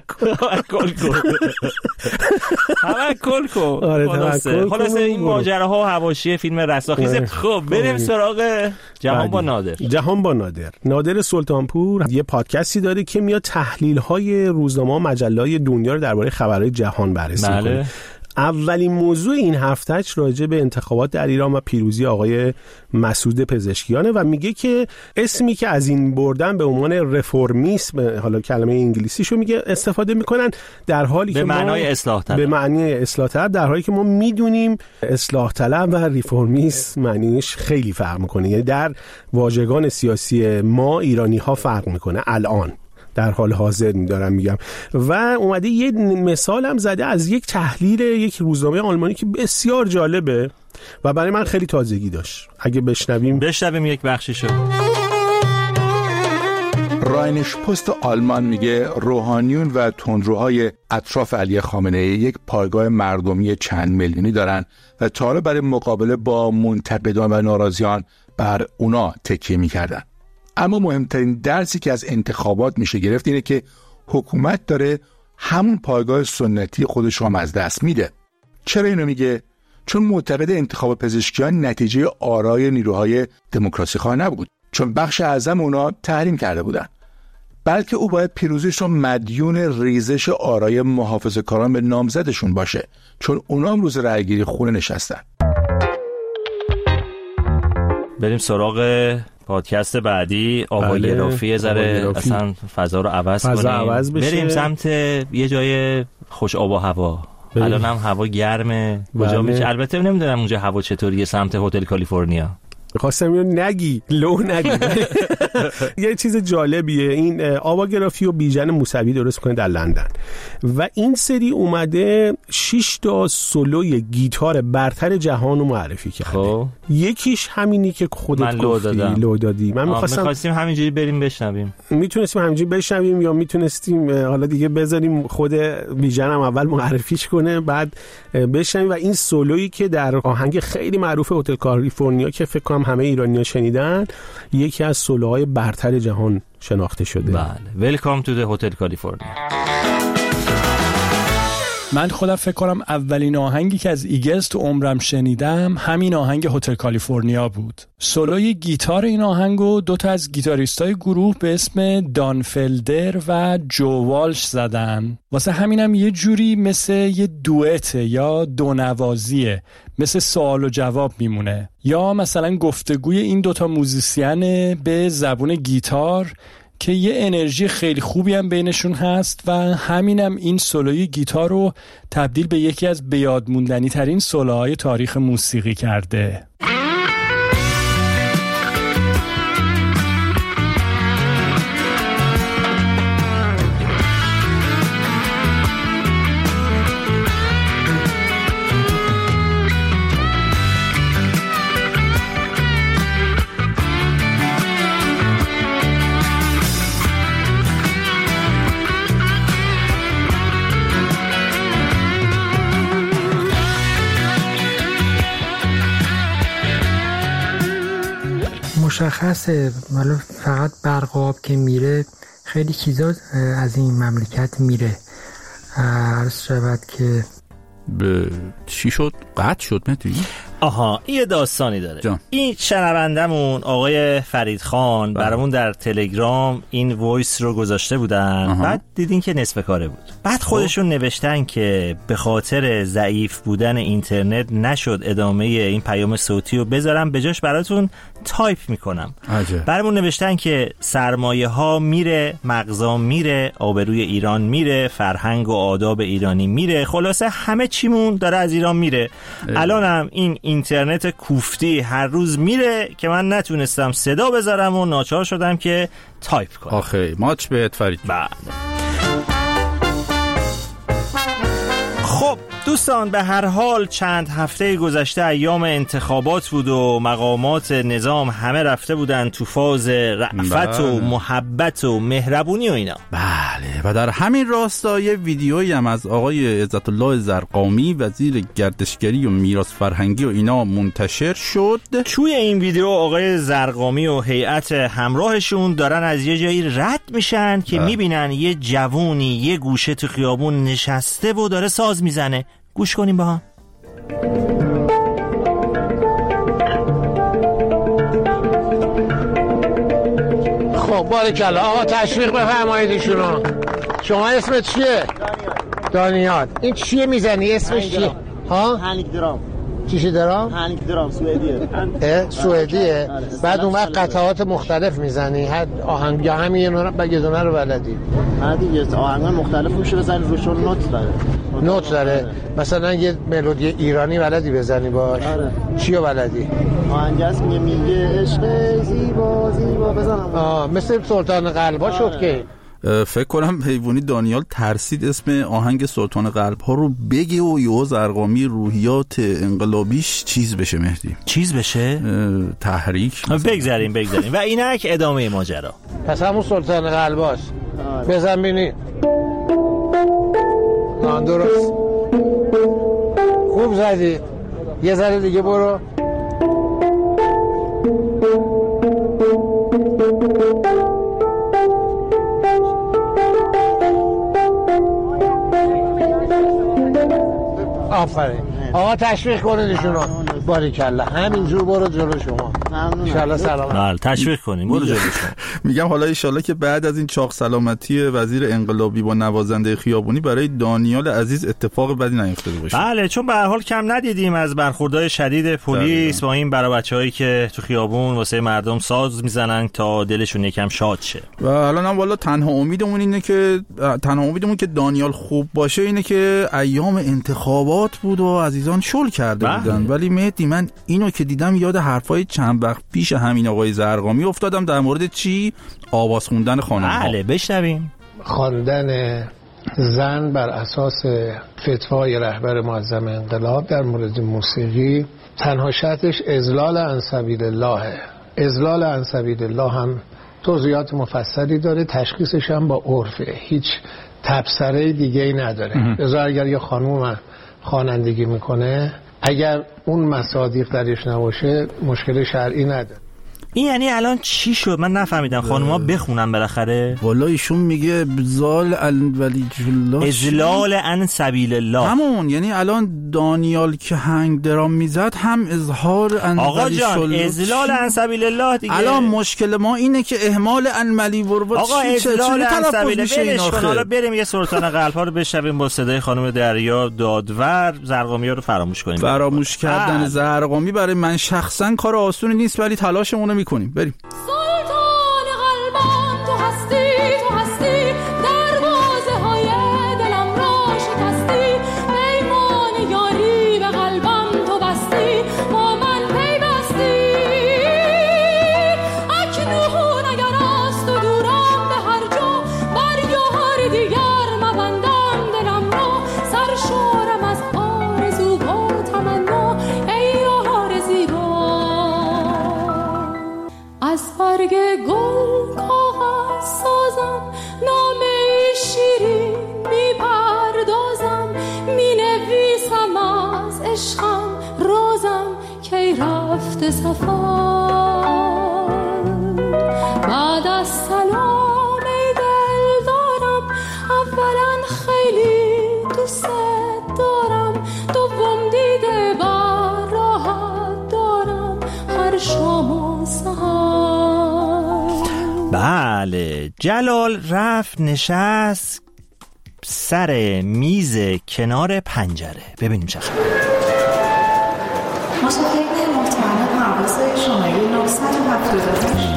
خلاصه این ماجراها و حواشی فیلم رستاخیز. خب بریم سراغ جهان با نادر. جهان با نادر سلطانپور یه پادکستی داره که میاد تحلیل‌های روزنامه و مجله‌های دنیا رو درباره خبرهای جهان بررسی می‌کنه. اولین موضوع این هفتهش راجع به انتخابات در ایران و پیروزی آقای مسعود پزشکیانه و میگه که اسمی که از این بردن به عنوان رفرمیسم، حالا کلمه انگلیسیشو میگه استفاده میکنن، در حالی که به معنای اصلاح طلب، به معنی اصلاح طلب، در حالی که ما میدونیم اصلاح طلب و رفرمیسم معنیش خیلی فرق میکنه. یعنی در واژگان سیاسی ما ایرانی ها فرق میکنه الان در حال حاضر دارم میگم. و اومده یه مثال هم زده از یک تحلیل یک روزنامه آلمانی که بسیار جالبه و برای من خیلی تازگی داشت. اگه بشنویم یک بخشیشو. راینش پست آلمان میگه روحانیون و تندروهای اطراف علی خامنه‌ای یک پایگاه مردمی چند میلیونی دارن و تا حالا برای مقابله با منتقدان و ناراضیان بر اونا تکیه میکردن. اما مهمترین درسی که از انتخابات میشه گرفت اینه که حکومت داره همون پایگاه سنتی خودش رو از دست میده. چرا اینو میگه؟ چون معتقد انتخاب پزشکیان نتیجه آرای نیروهای دموکراسی خواه نبود، چون بخش اعظم اونا تحریم کرده بودن، بلکه او باید پیروزیش رو مدیون ریزش آرای محافظه‌کاران به نامزدشون باشه، چون اونا هم روز رأیگیری خونه نشستن. بریم سراغ پادکست بعدی. آواگرافی ذره اصلا فضا رو عوض کنیم، بریم سمت یه جای خوش آب و هوا. الان هم هوا گرمه. کجا میشه؟ البته نمیدونم اونجا هوا چطوریه سمت هتل کالیفرنیا. خواستم اینو نگی یه چیز جالبیه، این آواگرافی و بیژن موسوی درست کنه در لندن و این سری اومده 6 تا سولوی گیتار برتر جهان رو معرفی کرده. یکیش همینی که خودت لو دادی. من می‌خواستیم همینجوری بریم بشنویم. میتونستیم همینجوری بشنویم یا میتونستیم حالا دیگه بذاریم خود بیژن هم اول معرفیش کنه بعد بشنویم. و این سولویی که در آهنگ خیلی معروف هتل کالیفرنیا که فکر کنم همه ایرانی‌ها شنیدن، یکی از سولوهای برتر جهان شناخته شده. بله. Welcome to the Hotel California. من خودم فکر کنم اولین آهنگی که از ایگلز تو عمرم شنیدم همین آهنگ هتل کالیفرنیا بود. سولوی گیتار این آهنگو دو تا از گیتاریستای گروه به اسم دان فلدر و جو والش زدن. واسه همینم یه جوری مثل یه دوئت یا دونوازیه، مثل سوال و جواب میمونه، یا مثلا گفتگوی این دوتا موزیسین به زبون گیتار که یه انرژی خیلی خوبی هم بینشون هست و همینم این سولوی گیتار رو تبدیل به یکی از بیاد موندنی ترین سولوهای تاریخ موسیقی کرده. مشخصه، ولی فقط برق آب که میره خیلی چیزا از این مملکت میره. عرض شود که چی شد؟ قطع شد متوی؟ آها، این داستانی داره. این شنوندمون آقای فریدخان برامون در تلگرام این وایس رو گذاشته بودن. بعد دیدین که نصف کاره بود. بعد خودشون نوشتن که به خاطر ضعیف بودن اینترنت نشد ادامه این پیام صوتی رو بذارم، به جاش براتون تایپ میکنم. برامون نوشتن که سرمایه ها میره، مغزا میره، آبروی ایران میره، فرهنگ و آداب ایرانی میره، خلاصه همه چیمون داره از ایران میره. الانم این اینترنت کوفتی هر روز میره که من نتونستم صدا بذارم و ناچار شدم که تایپ کنم. آخه ماچ بهت فرید. بله. دوستان به هر حال چند هفته گذشته ایام انتخابات بود و مقامات نظام همه رفته بودن تو فاز رأفت و محبت و مهربونی و اینا. بله، و در همین راستا یه ویدیویی هم از آقای عزت الله زرقامی وزیر گردشگری و میراث فرهنگی و اینا منتشر شد. توی این ویدیو آقای زرقامی و هیئت همراهشون دارن از یه جایی رد میشن که میبینن یه جوونی یه گوشه تو خیابون نشسته و داره ساز میزنه. گوش کنیم با هم. خب بارکالله آقا تشویق بفرمایید ایشونو. شما اسمت چیه؟ دانیال. این چیه میزنی؟ اسمش چیه؟ ها؟ هنیک درام. چیشی درام؟ هنیک درام سوئدیه. سوئدیه؟ بعد اون وقت قطعات مختلف میزنی؟ هر آهنگ یا همین یه دونه رو بلدی؟ نه دیگه آهنگ‌های مختلف میشه بزنی روشون نوت داره. نوت داره. مثلا یه ملودی ایرانی بلدی بزنی باش؟ آره. چیو بلدی؟ آهنگ هست میگه عشق زیبا زیبا بزنم. مثل سلطان قلبا شد که فکر کنم حیوانی دانیال ترسید اسم آهنگ سلطان قلب ها رو بگه و یهو زرقامی روحیات انقلابیش چیز بشه. مهدی چیز بشه؟ تحریک. بگذاریم و اینک ادامه ماجرا. پس همون سلطان قلباست. بزن بینی. درست. خوب زدی. یه ذره دیگه برو. آفرین. آقا تشویق کنید ایشونو. باریکلا. همینجور برو جلو شما. ان شاءالله سلامت. تشویق کنیم. برو جلو شما. میگم حالا ان شاءالله که بعد از این چاق سلامتی وزیر انقلابی با نوازنده خیابونی برای دانیال عزیز اتفاق بدی نیفتاده باشه. بله، چون به هر حال کم ندیدیم از برخوردهای شدید پلیس با این برای بچه‌هایی که تو خیابون واسه مردم ساز میزنن تا دلشون یکم شاد شه. و الان هم والا تنها امیدمون که دانیال خوب باشه اینه که ایام انتخابات بود و عزیزان شل کرده بودن. ولی مهدی من اینو که دیدم یاد حرفای چند وقت پیش همین آقای زرقامی افتادم در مورد چی؟ آواز خوندن خانم‌ها. بله بشنویم. خواندن زن بر اساس فتوای رهبر معظم انقلاب در مورد موسیقی تنها شرطش اذلال عن سبیل الله. اذلال عن سبیل الله هم توضیحات مفصلی داره، تشخیصش هم با عرفه، هیچ تبصره دیگه ای نداره. لذا اگر یه خانوم خوانندگی میکنه اگر اون مصادیق درش نباشه مشکل شرعی نداره. این یعنی الان چی شد؟ من نفهمیدم. خانوما بخونن بالاخره؟ والا ایشون میگه ابزال ازلال عن سبیل الله. همون یعنی الان دانیال که هنگ درام میزد هم اظهار عن آقا جان ازلال عن سبیل الله دیگه. الان مشکل ما اینه که اهمال عن ملی ورود. آقا ازلال عن سبیل الله. حالا بریم یه سلطان قلب ها رو بشنویم با صدای خانم دریا دادور. زرقامی رو فراموش کنیم. فراموش کردن زرقامی برای من شخصا کار آسونی نیست، ولی تلاشمون رو میکنیم. بریم. سلطان قلبان تو هستی دروازه های دلم را شکستی، پیمان یاری به قلبم تو بستی، با من پیوستی. اکنون اگر از تو دورم به هر جا، بر یار دیگر مبندم دلم را، سرشارم از آرزو و تمنا ای یار زیبا. از برگ گل کاغذ سازم، نامه شیرین میپردازم، مینویسم از عشقم رازم کی رفت سفر. بعد از سلام ای دل دارم، اولا خیلی دوست دارم، دوم دیده بر راحت دارم هر شام و سحر. بله، جلال رفت نشست سر میز کنار پنجره. ببینیم چه خبره. مشاهده محترم پرواز شماره 978.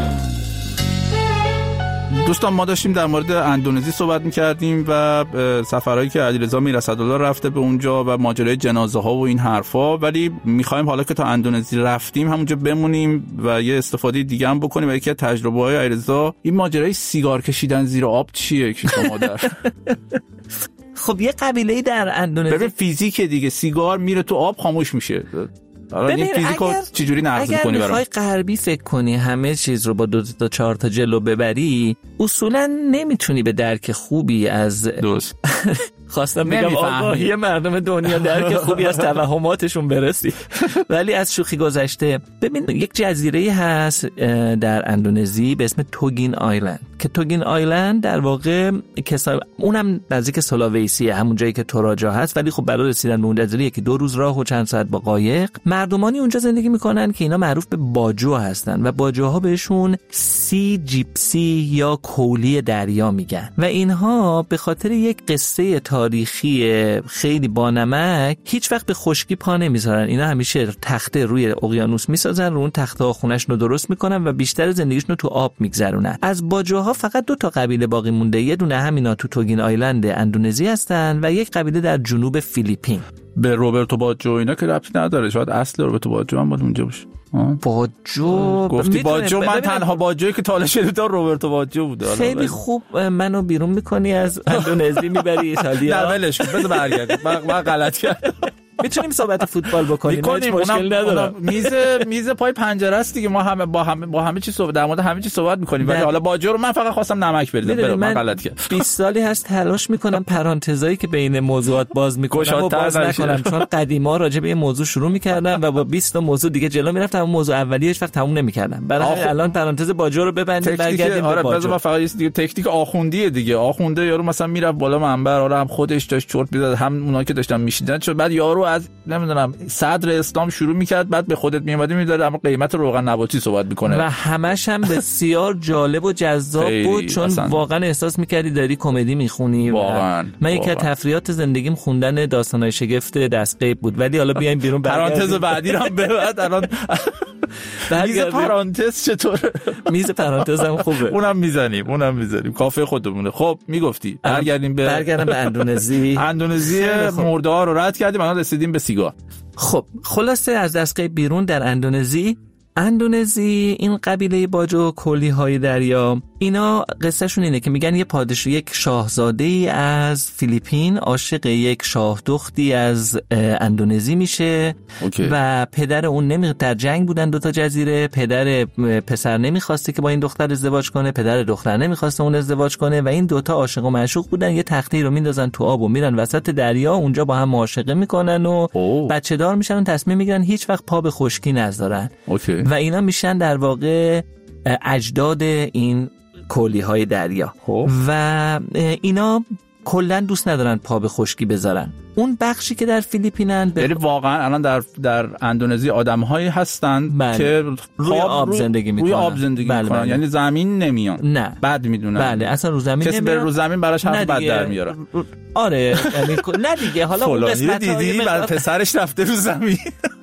دوستان ما داشتیم در مورد اندونزی صحبت می‌کردیم و سفرهایی که علیرضا میرصدالله رفته به اونجا و ماجرای جنازه ها و این حرفا، ولی می‌خوایم حالا که تا اندونزی رفتیم همونجا بمونیم و یه استفاده دیگه هم بکنیم. و یکی از تجربه‌های علیرضا این ماجرای سیگار کشیدن زیر آب چیه که شما در خب یه قبیله‌ای در اندونزی ببین فیزیک دیگه، سیگار میره تو آب خاموش میشه. ببین فیزیکو چجوری نقض می‌کنی برام؟ اگر میخوای غربی فکر کنی همه چیز رو با 2 تا 4 تا جلو ببری، اصولا نمیتونی به درک خوبی از دوست خواستم بگم آگاهی مردم دنیا درک خوبی از توهماتشون برسی. ولی از شوخی گذشته، ببین یک جزیره‌ای هست در اندونزی به اسم توگین آیلند که توگین آیلند در واقع اونم نزدیک سولاویسیه، همون جایی که توراجا هست، ولی خب برای رسیدن به اون جزیره که 2 روز راه و چند ساعت با قایق. مردمانی اونجا زندگی میکنن که اینا معروف به باجو هستن و باجوها بهشون سی جیپسی یا کولی دریا میگن و اینها به خاطر یک قصه تاریخی خیلی بانمک هیچ وقت به خشکی پا نمیذارن. اینا همیشه تخته روی اقیانوس میسازن، رو اون تخته ها خونه‌شون رو درست میکنن و بیشتر زندگیشون رو تو آب میگذرونن. از باجوها فقط 2 تا قبیله باقی مونده، یه دونه همینا تو توگین آیلند اندونزی هستن و یک قبیله در جنوب فیلیپین. به روبرتو باجو اینا که ربطی نداره، شاید اصل روبرتو باجو هم باید اونجا باشه. باجو گفتی باجو، من تنها باجویی که تاله شده روبرتو باجو بود. خیلی خوب منو بیرون میکنی از اندونزی میبری ایتالیا. نه ولش کن، بذار برگردیم. من غلط کردم. میتونیم صحبت فوتبال بکنیم، مشکل نداره. میز پای پنجره است دیگه، ما همه با همه چی صحبت در مورد همه چی صحبت میکنیم، ولی حالا باجو رو من فقط خواستم نمک بریزم. من غلط کردم. 20 سالی هست تلاش میکنم پرانتزایی که بین موضوعات باز میکنم و باز نکنم، چون قدیما راجع به یه موضوع شروع میکردم و با 20 تا موضوع دیگه جلو میرفتم، اون موضوع اولیه هیچ وقت تموم نمیکردم. برای الان پرانتز باجو رو ببندیم برگردیم به باجو. من فقط یه دیگه تکنیک آخوندیه دیگه. آخونده یارو مثلا میرفت بالا منبر، آره هم خودش داشت چرت میزد، هم اونایی که داشتن میشیدن، چون بعد یارو از نمیدونم صدر اسلام شروع میکرد، بعد به خودت میومدی میداد اما قیمت روغن نباتی صحبت میکنه و همش هم بسیار جالب و جذاب بود، چون واقعا احساس میکردی داری کمدی میخونی. واقعا من یکی از تفریحات زندگیم خوندن داستانای شگفت دستقیب بود. ولی حالا بیایم بیرون، پرانتز بعدی رو بعد الان میز پرانتز چطوره؟ میز پرانتز هم خوبه، اونم میزنیم کافه خودمونه. خب میگفتی برگردیم به اندونزی. اندونزی مرده ها رو رد کردیم، الان رسیدیم به سیگار. خب خلاصه از دستگاه بیرون در اندونزی این قبیله باجو کولی های دریا، اینا قصهشون اینه که میگن یه پادشاه، یک شاهزاده ای از فیلیپین عاشق یک شاه دختی از اندونزی میشه و پدر اون در جنگ بودن 2 تا جزیره، پدر پسر نمیخواسته که با این دختر ازدواج کنه، پدر دختر نمیخواسته اون ازدواج کنه و این 2 تا عاشق و معشوق بودن. یه تختی رو میندازن تو آب و میرن وسط دریا، اونجا با هم معاشقه میکنن و بچه دار میشن و تصمیم میگیرن هیچ وقت پا به خشکی نذارن و اینا میشن در واقع اجداد این کولی های دریا و اینا کلا دوست ندارن پا به خشکی بذارن. اون بخشی که در فیلیپینن یعنی واقعا الان در اندونزی آدم‌هایی هستن که روی آب زندگی میکنن. یعنی زمین نمیان. نه بعد میدونن. بله اصلا رو زمین کسی بره رو زمین براش حرف بد در میاره. آره یعنی نه دیگه، حالا اون قسمت‌های بعد پسرش رفته رو زمین.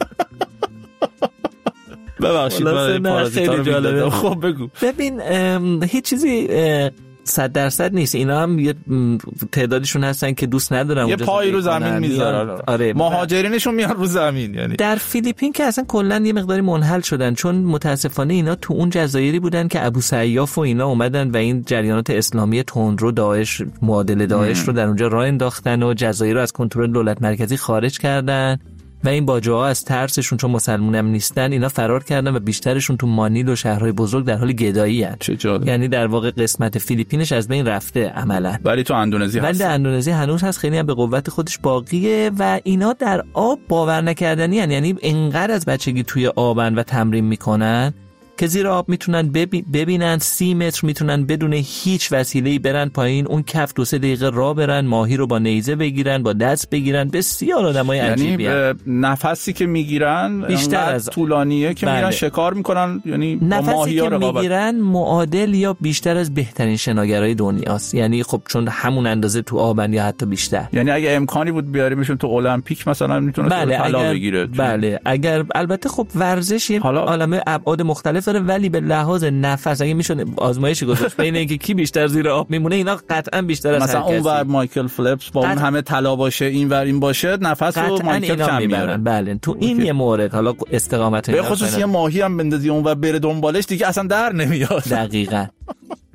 ببخشید خیلی جالبه. خب بگو. ببین هیچ چیزی 100% نیست. اینا هم یه تعدادشون هستن که دوست ندارن یه پای رو زمین میذارن. آره مهاجرینشون میان رو زمین. یعنی در فیلیپین که اصلا کلا یه مقداری منحل شدن، چون متاسفانه اینا تو اون جزایری بودن که ابو سیاف و اینا اومدن و این جریانات اسلامی تندرو داعش معادل داعش رو در اونجا راه انداختن و جزایر رو از کنترل دولت مرکزی خارج کردن و این باجوها از ترسشون چون مسلمون هم نیستن اینا فرار کردن و بیشترشون تو مانیل و شهرهای بزرگ در حال گدایی هستن. یعنی در واقع قسمت فیلیپینش از بین رفته عملا. ولی تو اندونزی هست. ولی در اندونزی هنوز هست، خیلی هم به قوت خودش باقیه و اینا در آب باور نکردنی، یعنی انقدر از بچگی توی آبن و تمرین میکنن که زیر آب میتونن ببینن 30 متر میتونن بدون هیچ وسیله‌ای برن پایین، اون کف 2-3 دقیقه راه برن، ماهی رو با نیزه بگیرن، با دست بگیرن. بسیار آدمای عجیبی یعنی نفسی که میگیرن بیشتر از طولانیه که میرن شکار میکنن، یعنی با ماهی‌ها رقابت میگیرن معادل یا بیشتر از بهترین شناگرای دنیاست. یعنی خب چون همون اندازه تو آبن یا حتی بیشتر. یعنی اگه امکانی بود بیاریمشون تو المپیک مثلا میتونه طلا بگیره. بله اگر البته خب ورزش یه عالمه ابعاد مختلف داره، ولی به لحاظ نفس اگه میشونه آزمایشی گذاشت بین اینکه کی بیشتر زیر آب میمونه، اینا قطعا بیشتر از مثلا اون ور مایکل فلپس با اون همه طلا باشه، این ور این باشه، نفس رو مایکل کم میبره. بله تو این یه مورد حالا استقامت به خصوص یه ماهی هم بندازی اون ور بره دنبالش دیگه اصلا در نمیاد. دقیقاً.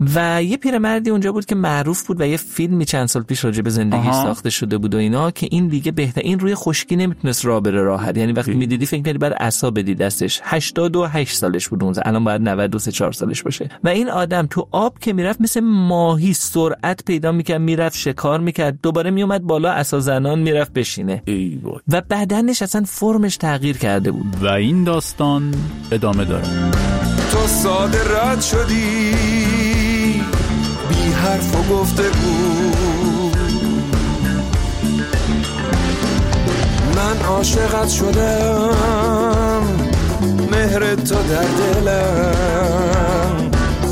و یه پیرمردی اونجا بود که معروف بود و یه فیلمی چند سال پیش راجع به زندگی ساخته شده بود و اینا که این دیگه بهتر، این روی خشکی نمیتونست راه بره راحت، یعنی وقتی میدیدی فکر می‌کردی بعد عصا بدی دستش. 88 سالش بود اون، الان باید 93 سالش باشه. و این آدم تو آب که میرفت مثل ماهی سرعت پیدا میکرد، میرفت شکار میکرد، دوباره میومد بالا عصا زنان میرفت بشینه و بدنش اصلا فرمش تغییر کرده بود. و این داستان ادامه داره. تو ساده رد شدی بی حرف و گفتگو، من عاشقت شدم مهر تو در دلم،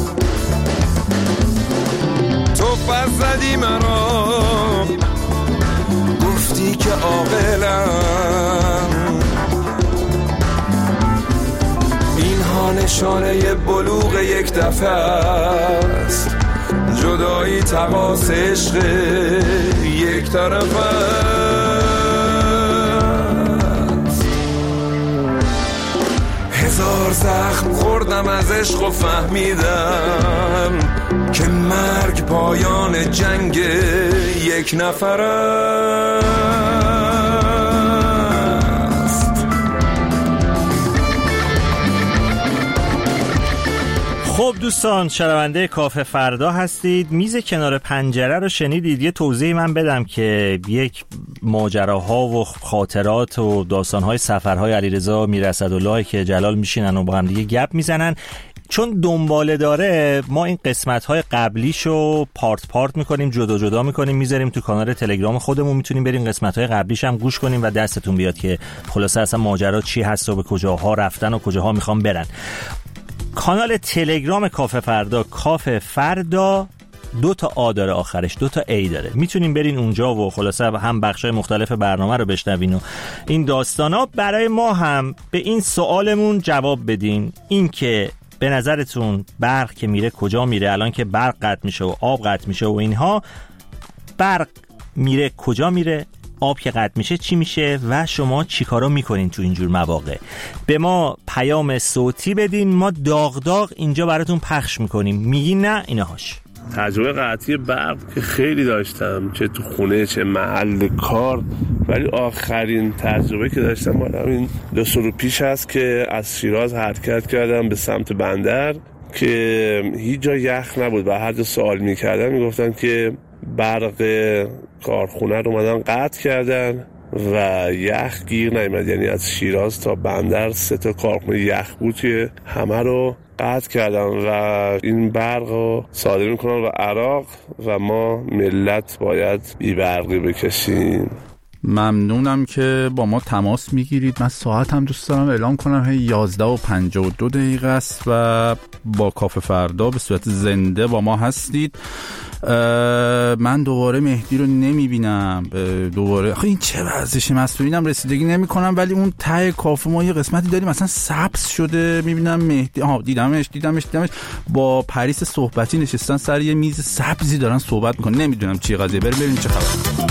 تو پس زدی مرا گفتی که عاقلم، اینها نشانه بلوغ یک دفعه است، جدایی تقاس عشق یک طرف است. هزار زخم خوردم از عشق و فهمیدم که مرگ پایان جنگ یک نفر است. خب دوستان، شنونده کافه فردا هستید. میز کنار پنجره رو شنیدید. یه توضیح من بدم که یک ماجراها و خاطرات و داستانهای سفرهای علیرضا میراسدالله که جلال میشینن و با هم دیگه گپ میزنن، چون دنباله داره ما این قسمت‌های قبلیشو پارت میکنیم، جدا میکنیم، میذاریم تو کانال تلگرام خودمون. میتونیم بریم قسمت‌های قبلیش هم گوش کنیم و دستتون بیاد که خلاصه اصلا ماجرا چی هست و به کجاها رفتن و کجاها میخوام برن. کانال تلگرام کافه فردا، کافه فردا 2 تا آ داره آخرش، 2 تا ای داره. میتونیم برین اونجا و خلاصه هم بخشای مختلف برنامه رو بشنوین و این داستانا. برای ما هم به این سوالمون جواب بدین، این که به نظرتون برق که میره کجا میره؟ الان که برق قطع میشه و آب قطع میشه و اینها، برق میره کجا میره؟ آب که قطع میشه چی میشه؟ و شما چی کارا میکنین تو اینجور مواقع؟ به ما پیام صوتی بدین، ما داغ اینجا براتون پخش میکنیم. میگین نه اینهاش. تجربه قطعی برق که خیلی داشتم، چه تو خونه چه محل کار، ولی آخرین تجربه که داشتم مال همین 2 سال پیش هست که از شیراز حرکت کردم به سمت بندر که هیچ جا یخ نبود و هر جا سوال میکردم میگفتن که برق کارخونه رو اومدن قطع کردن و یخ گیر نیامد. یعنی از شیراز تا بندر 3 تا کارخونه یخ بود که همه رو قطع کردن و این برق رو صادر میکنن به عراق و ما ملت باید بی برقی بکشیم. ممنونم که با ما تماس میگیرید. من ساعت هم دوست دارم اعلام کنم 11:52 است و با کافه فردا به صورت زنده با ما هستید. من دوباره مهدی رو نمیبینم، دوباره این چه وضعشه؟ مسئولینم رسیدگی نمیکنم، ولی اون ته کافه ما یه قسمتی داریم مثلا سبز شده، میبینم مهدی دیدمش با پریس صحبتی نشستن سر یه میز سبزی دارن صحبت میکنن. نمیدونم چی قضیه، بریم ببینیم چه خبر.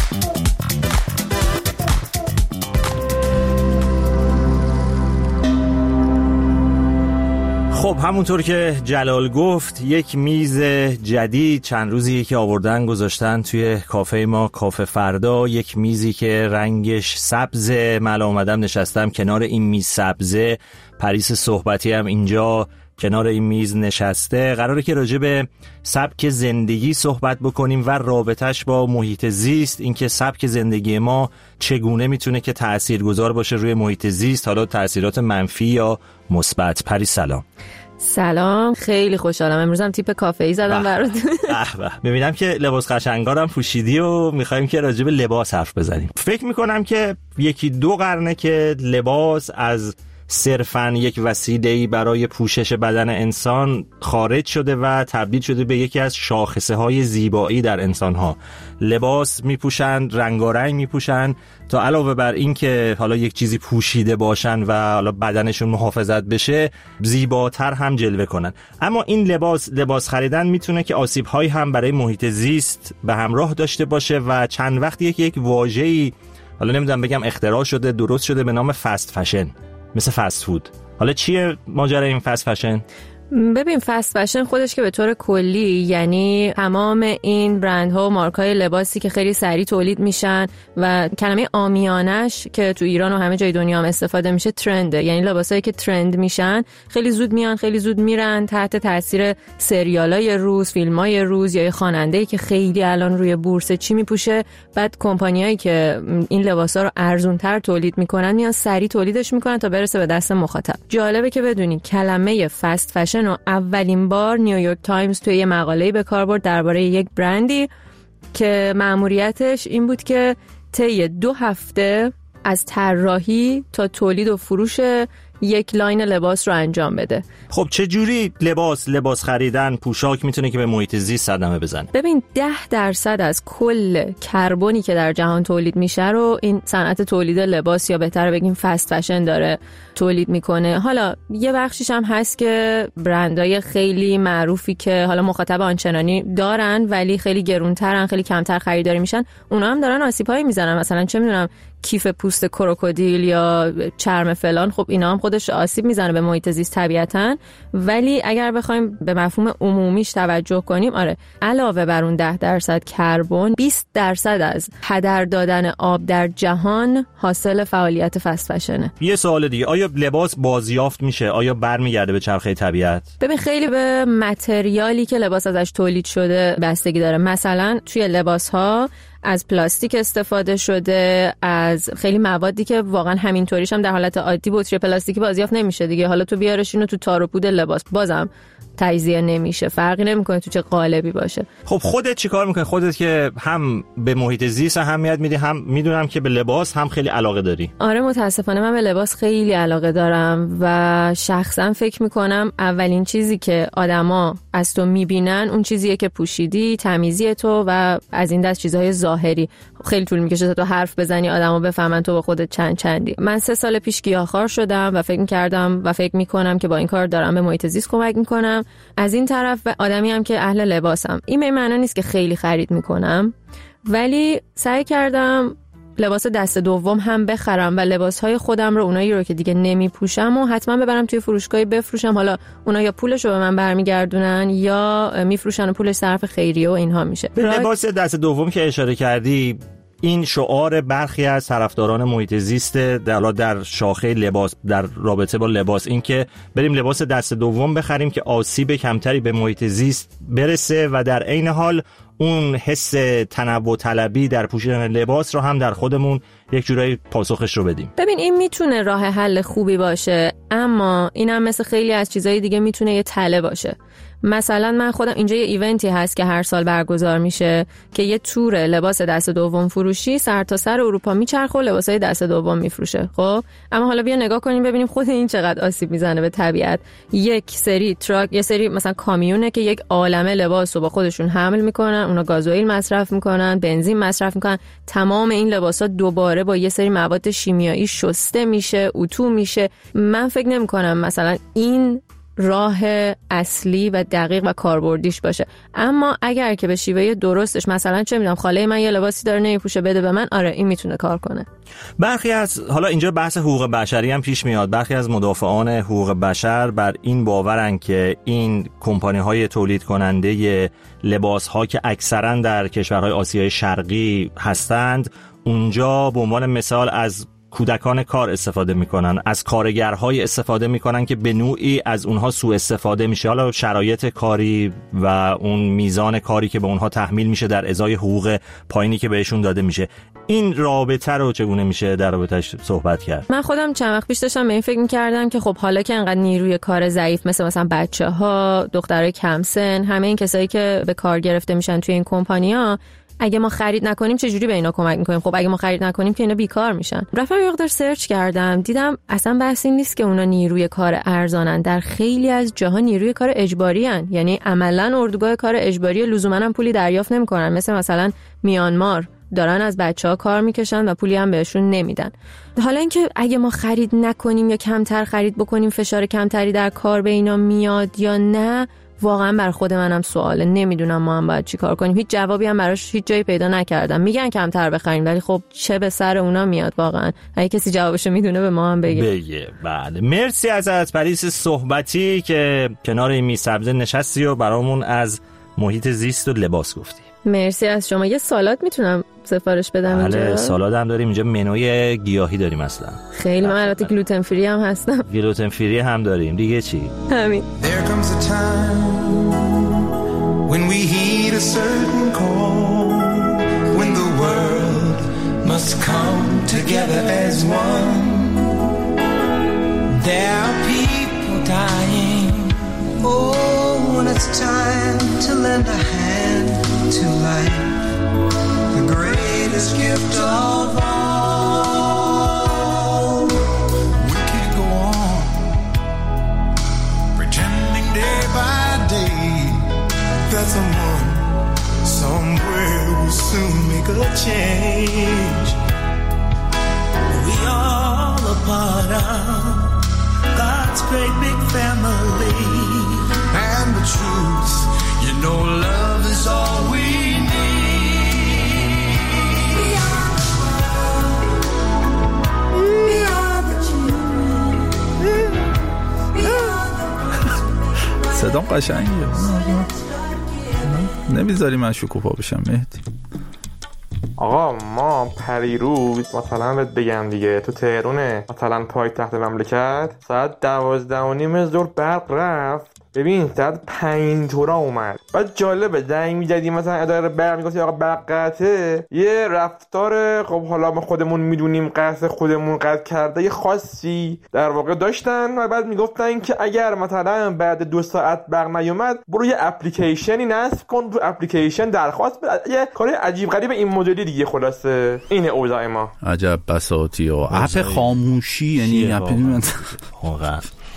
خب همونطور که جلال گفت، یک میز جدید چند روزی که آوردن گذاشتن توی کافه ما، کافه فردا. یک میزی که رنگش سبزه. من اومدم نشستم کنار این میز سبزه. پریس صحبتی هم اینجا کنار این میز نشسته. قراره که راجع به سبک زندگی صحبت بکنیم و رابطش با محیط زیست، اینکه سبک زندگی ما چگونه میتونه که تاثیرگذار باشه روی محیط زیست، حالا تاثیرات منفی یا مثبت. پریس سلام. سلام، خیلی خوشحالم. امروز هم تیپ کافه‌ای زدم براتون. میبینم که لباس قشنگارم پوشیدی و میخوایم که راجع به لباس حرف بزنیم. فکر میکنم که 1-2 قرنه که لباس از صرفاً یک وسیله‌ای برای پوشش بدن انسان خارج شده و تبدیل شده به یکی از شاخصه‌های زیبایی در انسان‌ها. لباس میپوشن، رنگارنگ میپوشن، تا علاوه بر این که حالا یک چیزی پوشیده باشن و حالا بدنشون محافظت بشه، زیباتر هم جلوه کنن. اما این لباس خریدن میتونه که آسیب‌هایی هم برای محیط زیست به همراه داشته باشه و چند وقتیه که یک واژه‌ای، حالا نمیدونم بگم اختراع شده، درست شده، به نام فست فشن، مثل فست فود. حالا چیه ماجرا این فست فشن؟ ببین فست فشن خودش که به طور کلی یعنی تمام این برندها و مارکای لباسی که خیلی سریع تولید میشن و کلمه عامیانش که تو ایران و همه جای دنیا هم استفاده میشه ترنده، یعنی لباسایی که ترند میشن خیلی زود میان خیلی زود میرن تحت تاثیر سریالای روز، فیلمای روز یا خواننده‌ای که خیلی الان روی بورس چی میپوشه، بعد کمپانیایی که این لباسا رو ارزونتر تولید میکنن میان سریع تولیدش میکنن تا برسه به دست مخاطب. جالبه که بدونی کلمه فست فشن رو اولین بار نیویورک تایمز توی یه مقاله‌ای به کار برد درباره یک برندی که مأموریتش این بود که طی 2 هفته از طراحی تا تولید و فروش یک لاین لباس رو انجام بده. خب چه جوری لباس خریدن پوشاک میتونه که به محیط زیست صدمه بزنه؟ ببین 10% از کل کربنی که در جهان تولید میشه رو این صنعت تولید لباس یا بهتره بگیم فست فشن داره تولید میکنه. حالا یه بخشیش هم هست که برندهای خیلی معروفی که حالا مخاطب آنچنانی دارن ولی خیلی گرونترن، خیلی کمتر خریداری میشن، اونا هم دارن آسیب‌هایی میزنن. مثلا چه میدونم کیف پوست کروکودیل یا چرم فلان، خب اینا هم خودش آسیب میزنه به محیط زیست طبیعتاً. ولی اگر بخوایم به مفهوم عمومیش توجه کنیم، آره علاوه بر اون 10% کربن، 20% از هدر دادن آب در جهان حاصل فعالیت فست فشنه. یه سوال دیگه، آیا لباس بازیافت میشه؟ آیا برمیگرده به چرخه طبیعت؟ ببین خیلی به متریالی که لباس ازش تولید شده بستگی داره. مثلا توی لباس‌ها از پلاستیک استفاده شده، از خیلی موادی که واقعا همینطوریش هم در حالت عادی بطری پلاستیکی بازیافت نمیشه دیگه. حالا تو بیارش اینو تو تار و پود لباس بازم تجزیه نمیشه، فرقی نمیکنه تو چه قالبی باشه. خب خودت چیکار میکنی؟ خودت که هم به محیط زیست اهمیت میدی، هم میدونم که به لباس هم خیلی علاقه داری. آره متاسفانه من به لباس خیلی علاقه دارم و شخصا فکر میکنم اولین چیزی که آدما از تو میبینن اون چیزیه که پوشیدی، تمیزی تو و از این دست چیزهای ظاهری. خیلی طول میکشه تا تو حرف بزنی آدما بفهمن تو به خودت چندی. من 3 سال پیش گیاهخوار شدم و فکر میکردم و فکر میکنم که با این کار دارم به محیط زیست کمک میکنم. از این طرف آدمی هم که اهل لباسم. این به معنی نیست که خیلی خرید میکنم، ولی سعی کردم لباس دست دوم هم بخرم و لباسهای خودم رو، اونایی رو که دیگه نمیپوشم و حتما ببرم توی فروشگاهی بفروشم. حالا اونا یا پولش رو به من برمیگردونن یا میفروشن و پولش صرف خیریه و اینها میشه. لباس دست دوم که اشاره کردی، این شعار برخی از طرفداران محیط زیست در شاخه لباس، در رابطه با لباس، این که بریم لباس دست دوم بخریم که آسیب کمتری به محیط زیست برسه و در عین حال اون حس تنوع طلبی در پوشیدن لباس رو هم در خودمون یک جورایی پاسخش رو بدیم. ببین این میتونه راه حل خوبی باشه، اما اینم مثل خیلی از چیزهای دیگه میتونه یه تله باشه. مثلا من خودم اینجا یه ایونتی هست که هر سال برگزار میشه که یه تور لباس دست دوم فروشی سر تا سر اروپا میچرخه و لباسای دست دوم میفروشه. خب اما حالا بیا نگاه کنیم ببینیم خود این چقدر آسیب میزنه به طبیعت. یک سری تراک، یه سری مثلا کامیونه که یک عالمه لباس رو با خودشون حمل میکنن، اونا گازوئیل مصرف میکنن، بنزین مصرف میکنن، تمام این لباسا دوباره با یه سری مواد شیمیایی شسته میشه، اتو میشه. من فکر نمیکنم مثلا این راه اصلی و دقیق و کاربردیش باشه. اما اگر که به شیوه درستش، مثلا چه میدونم خاله من یه لباسی داره نمیپوشه بده به من، آره این میتونه کار کنه. برخی از، حالا اینجا بحث حقوق بشری هم پیش میاد، برخی از مدافعان حقوق بشر بر این باورن که این کمپانی‌های تولید کننده لباس‌ها که اکثرا در کشورهای آسیای شرقی هستند، اونجا به عنوان مثال از کودکان کار استفاده میکنن، از کارگرهای استفاده میکنن که به نوعی از اونها سوء استفاده میشه. حالا شرایط کاری و اون میزان کاری که به اونها تحمیل میشه در ازای حقوق پایینی که بهشون داده میشه. این رابطه رو چگونه میشه در رابطه‌اش صحبت کرد؟ من خودم چند وقت پیش داشتم به این فکر میکردم که خب حالا که انقدر نیروی کار ضعیف مثلا بچه‌ها، دخترای کم سن، همه این کسایی که به کار گرفته میشن توی این کمپانی‌ها، اگه ما خرید نکنیم چجوری به اینا کمک میکنیم؟ خب اگه ما خرید نکنیم که اینا بیکار میشن. رفتم یه مقدار سرچ کردم، دیدم اصلا بحث این نیست که اونا نیروی کار ارزانن. در خیلی از جاها نیروی کار اجباری ان، یعنی عملاً اردوگاه کار اجباری، لزوما هم پولی دریافت نمیکنن. مثلا میانمار دارن از بچه‌ها کار میکشن و پولی هم بهشون نمیدن. حالا اینکه اگه ما خرید نکنیم یا کمتر خرید بکنیم فشار کمتری در کار به اینا میاد یا نه، واقعا بر خود منم سواله، نمیدونم ما هم باید چی کار کنیم. هیچ جوابی هم براش هیچ جایی پیدا نکردم. میگن کمتر بخریم ولی خب چه به سر اونا میاد واقعا. اگه کسی جوابشو میدونه به ما هم بگه. بله مرسی ازت پریس صحبتی که کنار این میز سبز نشستی و برامون از محیط زیست و لباس گفتی. مرسی از شما. یه سالاد میتونم سفارش بدم اینجا؟ بله سالاد هم داریم اینجا، منوی گیاهی داریم اصلا. خیلی من البته گلوتن فری هم هستم. گلوتن فری هم داریم. دیگه چی؟ همین. There comes a time when we heed a certain call, when the world must come together as one. There are people dying. Oh, when it's time to lend a hand to life, the greatest gift of all. We can't go on pretending day by day that someone somewhere will soon make a change. We all a part of God's great big family, and the truth, you know, love is all we need. We are the world. We are the children. We are the صدام قشنگه. نمیذاری من شکوفا بشم مهدی. آقا ما پریروز مثلا بهت بگم دیگه تو تهران مثلا پایتخت مملکت ساعت 12:30 ظهر برق رفت. ببین ساعت 5 تورا اومد. بعد جالبه زنگ می‌زدی مثلا اداره برق میگفت آقا برق قطعه، یه رفتار خب حالا ما خودمون میدونیم قطع خودمون قطع کرده یه خاصی در واقع داشتن و بعد میگفتن که اگر مثلا بعد 2 ساعت برق نیومد برو یه اپلیکیشنی نصب کن، رو اپلیکیشن درخواست بده. یه کار عجیب غریب این مدلی دیگه. خلاصه اینه اوضاع ما. عجب بساطی ها. اپ خاموشی یعنی اپ واقعا.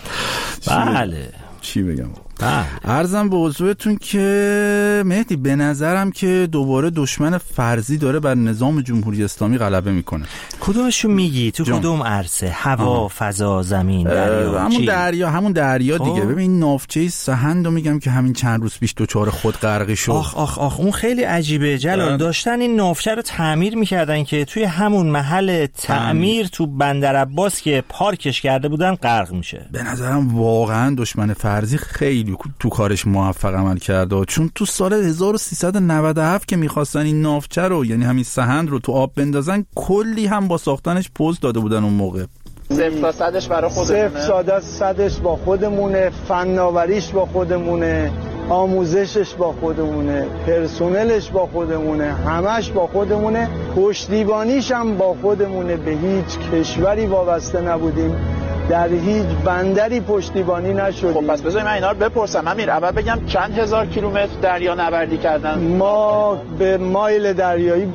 بله چی بگم؟ عرضم به حضورتون که مهدی به نظرم که دوباره دشمن فرضی داره بر نظام جمهوری اسلامی غلبه میکنه. کدومشو میگی؟ تو کدوم عرصه؟ هوا، فضا، زمین، دریا؟ همون دریا دیگه. ببین ناوچه سهند رو میگم که همین چند روز پیش دوچار خود غرقی شد. آخ اون خیلی عجیبه جلال. داشتن این ناوچه رو تعمیر میکردن که توی همون محل تعمیر تو بندر عباس که پارکش کرده بودن غرق میشه. به نظرم واقعا دشمن فرضی خیلی تو کارش موفق عمل کرده، چون تو سال 1397 که میخواستن این ناوچه رو یعنی همین سهند رو تو آب بندازن کلی هم با ساختنش پوز داده بودن اون موقع. 0 تا 100ش برای خودمونه. 0 تا 100ش با خودمونه، فناوریش با خودمونه، آموزشش با خودمونه، پرسنلش با خودمونه، همش با خودمونه، پشتیبانیش هم با خودمونه. به هیچ کشوری وابسته نبودیم، در هیچ بندری پشتیبانی نشدیم. خب پس بذارید من اینا رو بپرسم. امیر اول بگم چند هزار کیلومتر دریا نوردی کردن؟ ما به مایل دریایی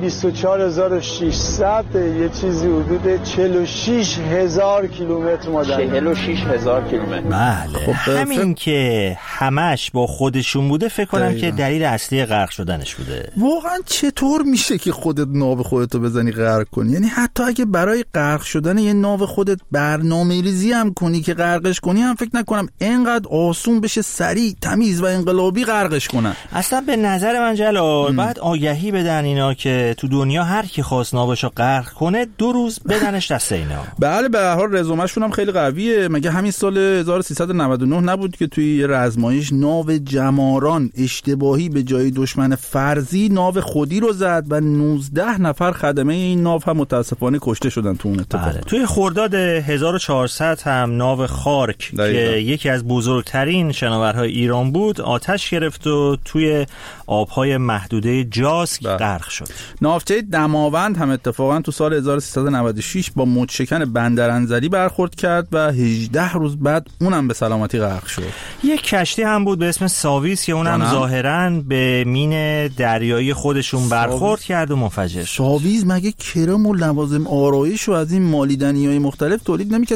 24600 یه چیزی حدود 46000 کیلومتر ما داریم. 46000 کیلومتر. بله. خب همین که همش با خودشون بوده فکر کنم که دلیل اصلی غرق شدنش بوده. واقعا چطور میشه که خودت ناو خودتو بزنی غرق کنی؟ یعنی حتی اگه برای غرق شدن یه ناو خودت برنامه‌ریزی هم کنی که غرقش کنی هم فکر نکنم اینقدر آسون بشه سریع تمیز و انقلابی غرقش کنن. اصلا به نظر من جلال بعد آگهی بدن اینا که تو دنیا هر کی خواست ناوشو غرق کنه 2 روز بدنش دست اینا. بله به هر حال رزومه‌شون هم خیلی قویه. مگه همین سال 1399 نبود که توی یه رزمایش ناو جماران اشتباهی به جای دشمن فرضی ناو خودی رو زد و 19 نفر خدمه این ناو هم متاسفانه کشته شدن تو اون اتفاق. بله. توی خرداد 1400 هم ناو خارک که یکی از بزرگترین شناورهای ایران بود آتش گرفت و توی آبهای محدوده جاسک غرق شد. ناوچه دماوند هم اتفاقا تو سال 1396 با موج‌شکن بندرانزلی برخورد کرد و 18 روز بعد اونم به سلامتی غرق شد. یک کشتی هم بود به اسم ساویس که اونم ظاهراً به مین دریایی خودشون برخورد کرد و منفجر شد. ساویس مگه کرم و لوازم آرایش و از این مالیدنی‌های مختلف تولید نمی‌کرد؟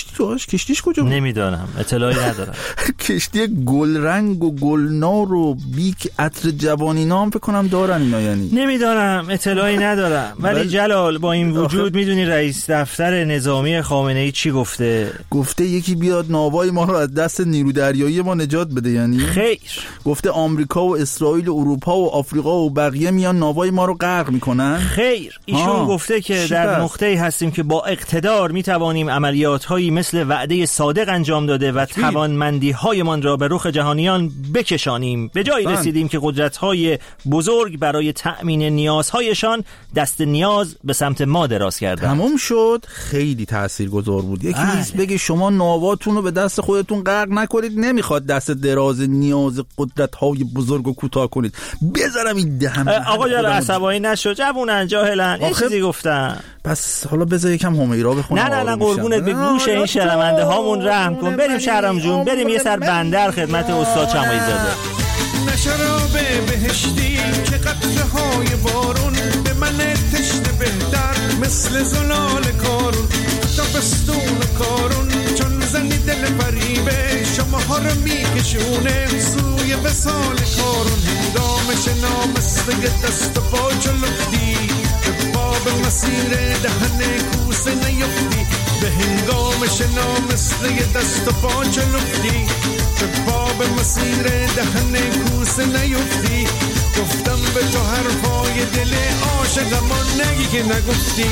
کشتی داشت. کشتیش کجا بود؟ نمیدونم، اطلاعی ندارم. کشتی گل رنگ و گلنار و بیک عطر جوانی نام فکر کنم دارن اینا. یعنی نمیدونم، اطلاعی ندارم. ولی جلال با این وجود میدونی رئیس دفتر نظامی خامنه‌ای چی گفته؟ گفته یکی بیاد ناوای ما رو از دست نیرو دریایی ما نجات بده. یعنی خیر. گفته آمریکا و اسرائیل و اروپا و آفریقا و بقیه میان ناوای ما رو غرق میکنن. خیر. ایشون گفته که در نقطه‌ای هستیم که با اقتدار میتوانیم عملیات‌هایی مثل وعده صادق انجام داده و توانمندی‌هایمان را به رخ جهانیان بکشانیم. به جایی رسیدیم که قدرت‌های بزرگ برای تأمین نیازهایشان دست نیاز به سمت ما دراز کردند. تمام شد. خیلی تاثیرگذار بود. یکی نیست بگه شما ناواتون رو به دست خودتون غرق نکنید، نمیخواد دست دراز نیاز قدرت‌های بزرگ رو کوتاه کنید. بذارم این دهن. آقا جان عصبانی نشو، جوونن جاهلن. یه چیزی گفتن. پس حالا بذار یکم همیرا بخونم. نه قربونت، به گوش این شرمنده هامون رحم کن. بریم شهرام جون، بریم یه سر بندر خدمت استاد شمایی زاده. نشراب بهشتی که قطره های بارون به من تشنه بهتر مثل زلال کارون تا بستون کارون چون زنی دل فریبه شما ها رو میکشونه سوی وصال کارون هنگام شنا مثل دست و پا چلفتی به باب مسیر دهن کوسه نیفتی به هنگام شنا مثل دست و پا چلفتی به باب مسیر دهن کوسه نیفتی گفتم به تو حرفای دل عاشقم و نگی که نگفتی.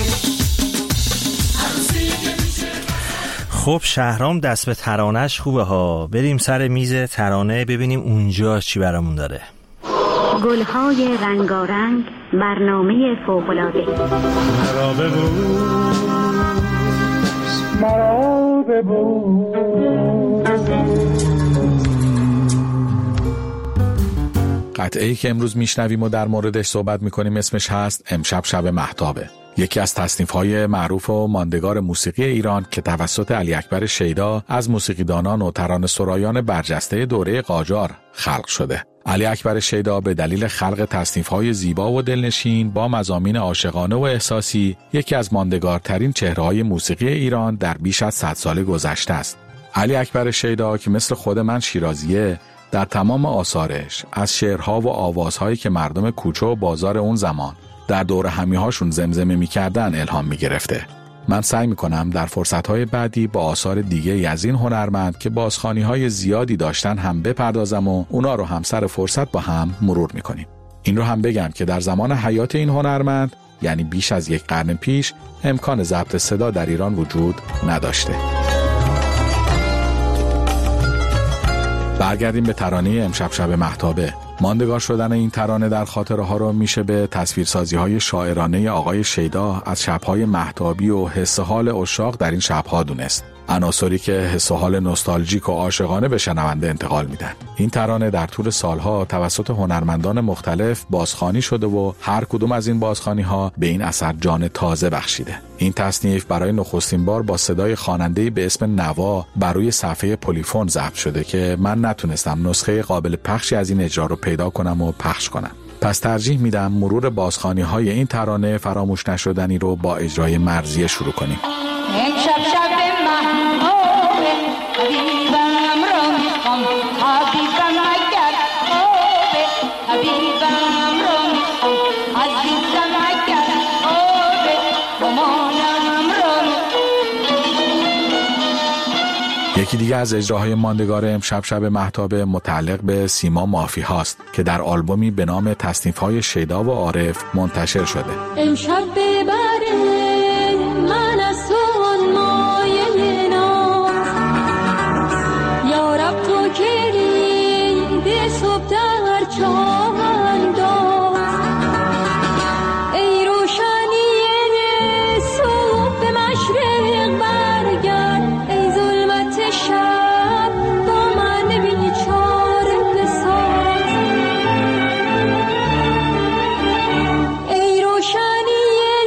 خب شهرام دست به ترانهش خوبه ها. بریم سر میز ترانه ببینیم اونجا چی برامون داره. گلهای رنگارنگ، برنامه فوق‌العاده. مرا ببوس قطعه‌ای که امروز میشنویم و در موردش صحبت میکنیم اسمش هست امشب شب مهتابه. یکی از تصنیف‌های معروف و ماندگار موسیقی ایران که توسط علی اکبر شیدا از موسیقیدانان و ترانه‌سرایان برجسته دوره قاجار خلق شده. علی اکبر شیدا به دلیل خلق تصنیف‌های زیبا و دلنشین با مضامین عاشقانه و احساسی یکی از ماندگارترین چهره‌های موسیقی ایران در بیش از 100 سال گذشته است. علی اکبر شیدا که مثل خود من شیرازیه، در تمام آثارش از شعرها و آوازهایی که مردم کوچه و بازار اون زمان در دور همیهاشون زمزمه می‌کردن الهام می‌گرفته. من سعی می‌کنم در فرصت‌های بعدی با آثار دیگه از این هنرمند که بازخوانی‌های زیادی داشتن هم بپردازم و اونا رو هم سر فرصت با هم مرور می‌کنیم. این رو هم بگم که در زمان حیات این هنرمند، یعنی بیش از 1 قرن پیش، امکان ضبط صدا در ایران وجود نداشته. برگردیم به ترانه امشب شب مهتابه. ماندگار شدن این ترانه در خاطره ها رو میشه به تصویرسازی های شاعرانه آقای شیدا از شب‌های مهتابی و حس و حال عشاق در این شب‌ها دونست. عناصری که حس و حال نوستالژیک و عاشقانه به شنونده انتقال میدن. این ترانه در طول سالها توسط هنرمندان مختلف بازخوانی شده و هر کدوم از این بازخوانی‌ها به این اثر جان تازه بخشیده. این تصنیف برای نخستین بار با صدای خواننده‌ای به اسم نوا بر روی صفحه پلیفون ضبط شده که من نتونستم نسخه قابل پخشی از این اجرا رو پیدا کنم و پخش کنم. پس ترجیح میدم مرور بازخوانی‌های این ترانه فراموش نشدنی رو با اجرای مرضیه شروع کنیم. امشب شب مهتابه حبیبم را میخوام حبیبم اگر خوابه حبیبم را میخوام عزیزم اگر خوابه مامانم را یکی دیگه از اجراهای ماندگار امشب شب مهتابه متعلق به سیما مافی هاست که در آلبومی به نام تصنیف‌های شیدا و عارف منتشر شده. امشب ببره من از تو مایه نام یارب تو کلید صبح در چاهندام ای روشنی صبح به مشرق برگرد ای ظلمت شب با من بیچاره بساز ای روشنی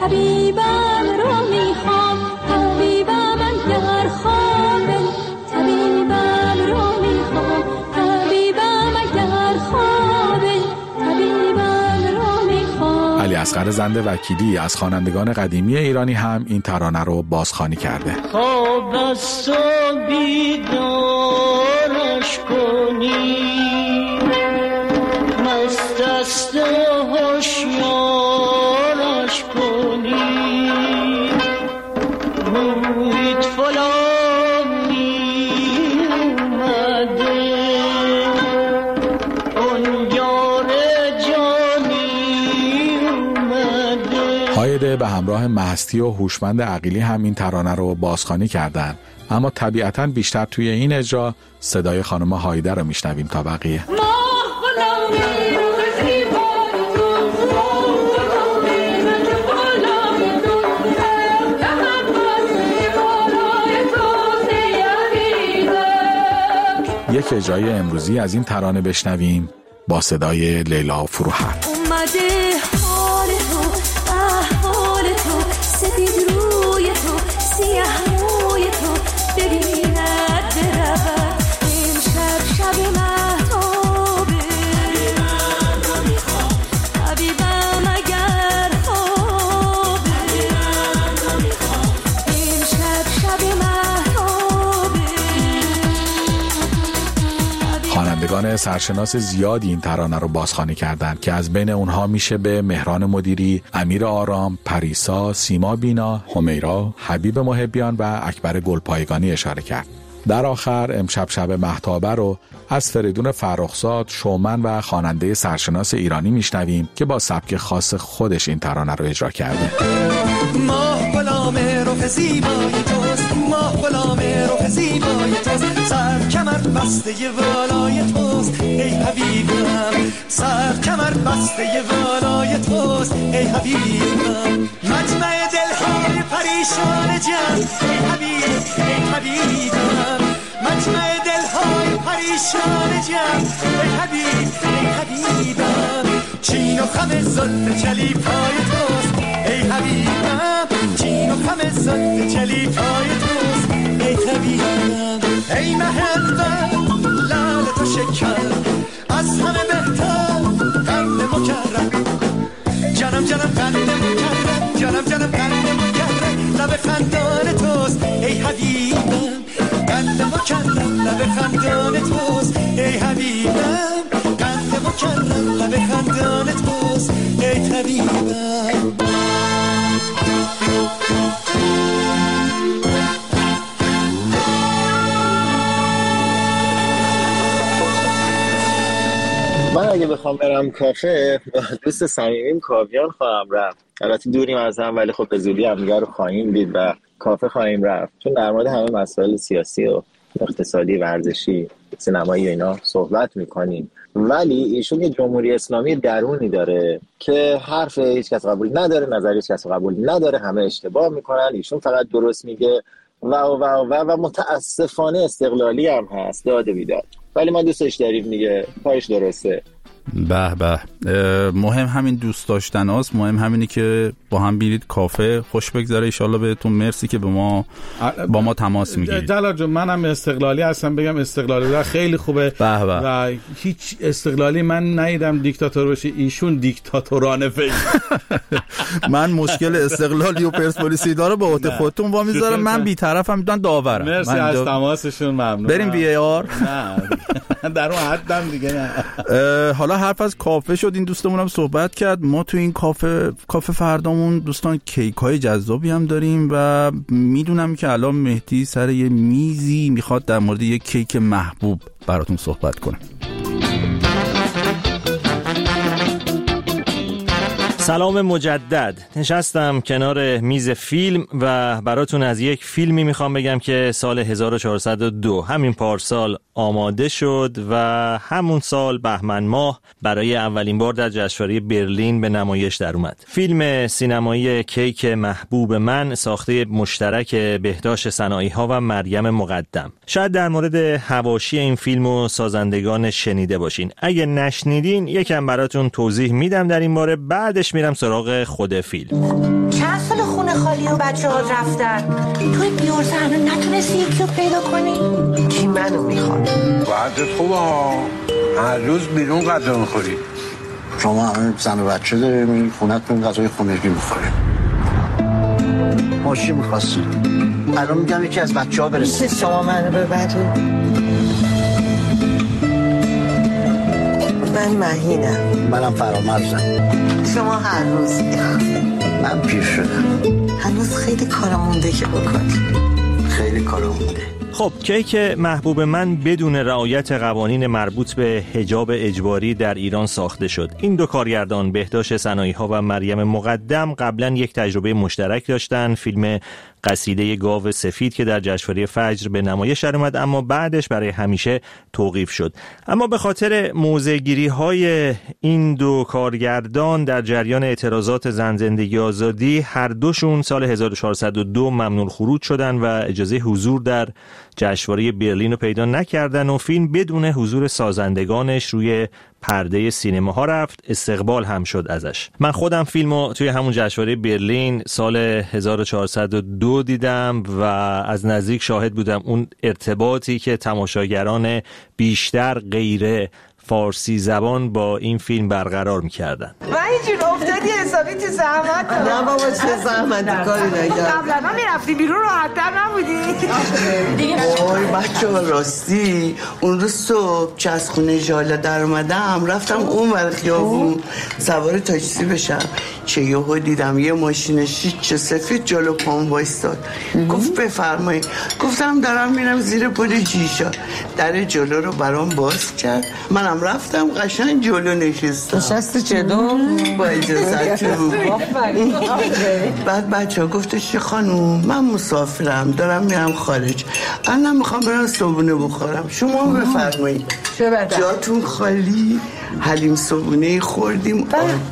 طبیبم رو میخوام، طبیبم اگر خوابه، طبیبم رو میخوام، طبیبم اگر خوابه، طبیبم رو میخوام. علی اصغر زنده وکیلی از خوانندگان قدیمی ایرانی هم این ترانه رو بازخوانی کرده. خواب است و بیدارش کنی، مست است و هوشیارش کنی، محیط فلانی اومده، انگار جانی اومده. هایده به همراه مستی و هوشمند عقیلی هم این ترانه رو بازخوانی کردن، اما طبیعتاً بیشتر توی این اجرا صدای خانم هایده رو میشنویم تا بقیه. یک اجرای امروزی از این ترانه بشنویم با صدای لیلا فروهر. اومده حال تو، احوال تو، سپید روی تو، سیاه روی تو، ببیند برود این شب شب مهتابه، طبیبم اگر خوابه، این شب شب مهتابه. خوانندگان سرشناس زیادی این ترانه رو بازخوانی کردند که از بین اونها میشه به مهران مدیری، امیر آرام، پریسا، سیما بینا، همیرا، حبیب محبیان و اکبر گلپایگانی اشاره کرد. در آخر امشب شب مهتابه رو از فریدون فرخزاد، شومن و خواننده سرشناس ایرانی میشنویم که با سبک خاص خودش این ترانه رو اجرا کرده. ماه غلام رخ زیبای توست، ماه غلام رخ زیبای توست، سر کمر بسته والای توست ای حبیبم، سر کمر بسته والای توست ای حبیبم، مجمع دلهای پریشان جان ای حبیب ای حبیبم، مجمع دلهای پریشان جان ای حبیب ای حبیبم، چین و خم زلف چلی پای توست ای حبیبم، چین و خم زلف چلی پای توست ای حبیبم، ای محبت لال تو شکر از همه بهتر قند مکرم، جانم جانم قند مکرم، جانم جانم قند مکرم، لب خندان توست ای حبیبم، قند مکرم لب خندان توست ای حبیبم، قند مکرم لب خندان توست ای حبیبم. من اگه بخوام برم کافه با دوست صمیمیم کاویان خواهم رفت. البته دوریم از هم ولی خب به زودی همدیگه رو خواهیم دید و کافه خواهیم رفت، چون در مورد همه مسائل سیاسی و اقتصادی، ورزشی، سینمایی و اینا صحبت میکنیم. ولی ایشون یه جمهوری اسلامی درونی داره که حرف هیچ کس قبول نداره، نظر هیچ کس قبول نداره، همه اشتباه میکنن، ایشون فقط درست میگه و متاسفانه استقلالی هم هست، داده بیداد، ولی ما دوستش داریم دیگه، پایش درسته. به به، مهم همین دوست داشتن هاست، مهم همینی که با هم بیرید کافه، خوش بگذره ایشالله بهتون. مرسی که با ما تماس میگیرید. جلال جون منم استقلالی هستم، بگم استقلالی خیلی خوبه و هیچ استقلالی من ندیدم دیکتاتور بشه، ایشون دیکتاتورانه فکر. من مشکل استقلالی و پرسپولیسی داره با عهده خودتون وا میذارم، من بی‌طرفم، میدونن داورم. مرسی از تماسشون، ممنون. بریم وی آر. نه در اون حدم دیگه نه. حالا حرف از کافه شد، این دوستمون هم صحبت کرد. ما تو این کافه فردامون دوستان کیک‌های جذابی هم داریم و میدونم که الان مهدی سر یه میزی میخواد در مورد یه کیک محبوب براتون صحبت کنه. سلام مجدد. نشستم کنار میز فیلم و براتون از یک فیلمی میخوام بگم که سال 1402 همین پارسال آماده شد و همون سال بهمن ماه برای اولین بار در جشنواره برلین به نمایش در اومد. فیلم سینمایی کیک محبوب من ساخته مشترک بهداشت صناعی ها و مریم مقدم. شاید در مورد حواشی این فیلم و سازندگان شنیده باشین. اگه نشنیدین یکم براتون توضیح میدم در این باره، بعدش میرم سراغ خود فیلم. خالی و بچه ها رفتن. توی بیورزه هنو نتونستی یکی رو پیدا کنی؟ کی منو میخواد؟ وقتت خوبه ها، هر روز بیرون غذا میخوری. شما همه زن و بچه داریم، این خونتون غذای خونگی میخوریم. ماشین میخواستیم الان میگم یکی از بچه ها برسه. شما منو ببرید. من مهینم. منم فرامرزم. شما هر روز. من پیر شدم. هنوز خیلی کارا مونده که بکنی. خیلی کارا مونده. خب کیک محبوب من بدون رعایت قوانین مربوط به حجاب اجباری در ایران ساخته شد. این دو کارگردان بهداشت سنایی‌ها و مریم مقدم قبلا یک تجربه مشترک داشتن، فیلم قصیده گاو سفید که در جشنواره فجر به نمایش درآمد اما بعدش برای همیشه توقیف شد. اما به خاطر موضع‌گیری‌های این دو کارگردان در جریان اعتراضات زن زندگی آزادی هر دوشون سال 1402 ممنوع خروج شدن و اجازه حضور در جشنواره برلین رو پیدا نکردن و فیلم بدون حضور سازندگانش روی پرده سینماها رفت، استقبال هم شد ازش. من خودم فیلمو توی همون جشنواره برلین سال 1402 دیدم و از نزدیک شاهد بودم اون ارتباطی که تماشاگران بیشتر غیر فارسی زبان با این فیلم برقرار می‌کردن. من اینجور افتادی حسابی تو زحمت. نه بابا چه زحمتی کاری نکردم. قبلا میرفتی بیرون راحت‌تر نبودی؟ وای بچه‌ها راستی اون روز صبح از خونه ژاله در اومدم رفتم اون ور خیابون سوار تاکسی بشم چه یهو دیدم یه ماشین شیک سفید جلو پام وایستاد. گفت بفرمایید. گفتم دارم میرم زیر پل جیشا. در جلو رو برام باز کرد. منم رفتم قشنگ جلو نشستم. نشستی جلو؟ با اجازه‌تون. بعد بچه‌ها گفتش که خانوم من مسافرم دارم میرم خارج. الان میخوام برم صبحونه بخورم. شما بفرمایید. جاتون خالی. حلیم صبحونه خوردیم.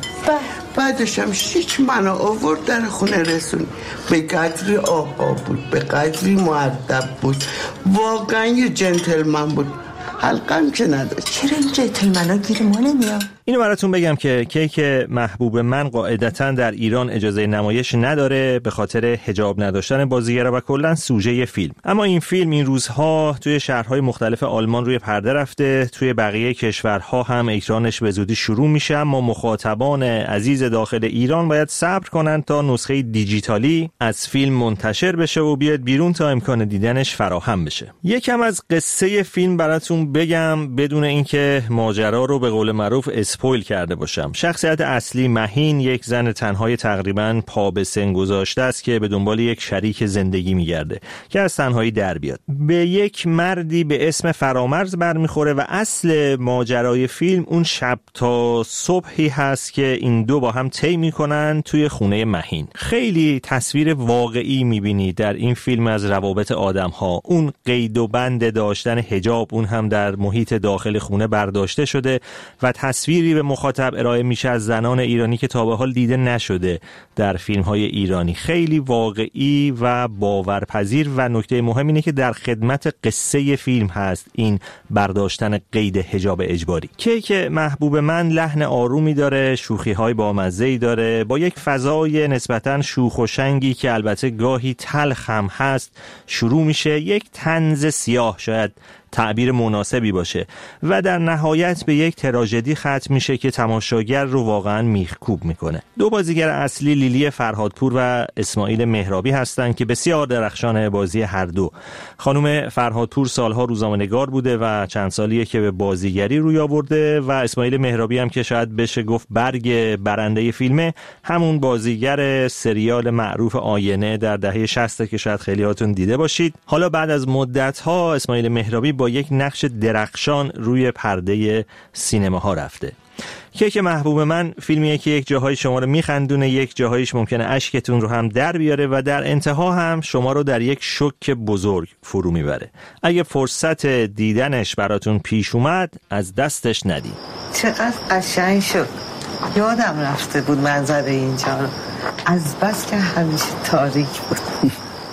بعدش هم شیک منو آورد در خونه رسون. به قدری آقا بود، به قدری مؤدب بود، واقعا یه جنتلمن بود. حلقم که نداشت. چرا این جنتلمنا گیر ما نمیاد؟ اینو براتون بگم که کیک محبوب من قاعدتاً در ایران اجازه نمایش نداره به خاطر حجاب نداشتن بازیگرا و کلاً سوژه فیلم. اما این فیلم این روزها توی شهرهای مختلف آلمان روی پرده رفته، توی بقیه کشورها هم اکرانش به زودی شروع میشه، اما مخاطبان عزیز داخل ایران باید صبر کنن تا نسخه دیجیتالی از فیلم منتشر بشه و بیاد بیرون تا امکان دیدنش فراهم بشه. یکم از قصه فیلم براتون بگم بدون اینکه ماجرا رو به قول معروف اسپویل کرده باشم. شخصیت اصلی مهین یک زن تنهای تقریباً پا به سن گذاشته است که به دنبال یک شریک زندگی میگرده که از تنهایی در بیاد. به یک مردی به اسم فرامرز برمیخوره و اصل ماجرای فیلم اون شب تا صبحی هست که این دو با هم طی میکنن توی خونه مهین. خیلی تصویر واقعی میبینی در این فیلم از روابط آدم‌ها. اون قید و بند داشتن حجاب اون هم در محیط داخل خونه برداشته شده و تصویری به مخاطب ارائه میشه از زنان ایرانی که تا به حال دیده نشده در فیلم‌های ایرانی. خیلی واقعی و باورپذیر و نکته مهم اینه که در خدمت قصه فیلم هست این برداشتن قید حجاب اجباری. کیک محبوب من لحن آرومی داره، شوخی‌های بامزه‌ای داره، با یک فضای نسبتاً شوخ و شنگی که البته گاهی تلخ هم هست شروع میشه. یک طنز سیاه شاید تعبیر مناسبی باشه و در نهایت به یک تراژدی ختم میشه که تماشاگر رو واقعا میخکوب میکنه. دو بازیگر اصلی لیلی فرهادپور و اسماعیل مهرابی هستند که بسیار درخشان بازی هر دو. خانم فرهادپور سالها روزنامه‌نگار بوده و چند سالیه که به بازیگری روی آورده و اسماعیل مهرابی هم که شاید بشه گفت برگ برنده فیلمه، همون بازیگر سریال معروف آینه در دهه 60 که شاید خیلیاتون دیده باشید. حالا بعد از مدت‌ها اسماعیل مهرابی با یک نقش درخشان روی پرده سینماها رفته. کیک محبوب من فیلمیه که یک جاهای شما رو میخندونه، یک جاهایش ممکنه اشکتون رو هم در بیاره و در انتها هم شما رو در یک شوک بزرگ فرو میبره. اگه فرصت دیدنش براتون پیش اومد از دستش ندید. چقدر قشنگ شد. یادم رفته بود منظر اینجا رو. از بس که همیشه تاریک بود.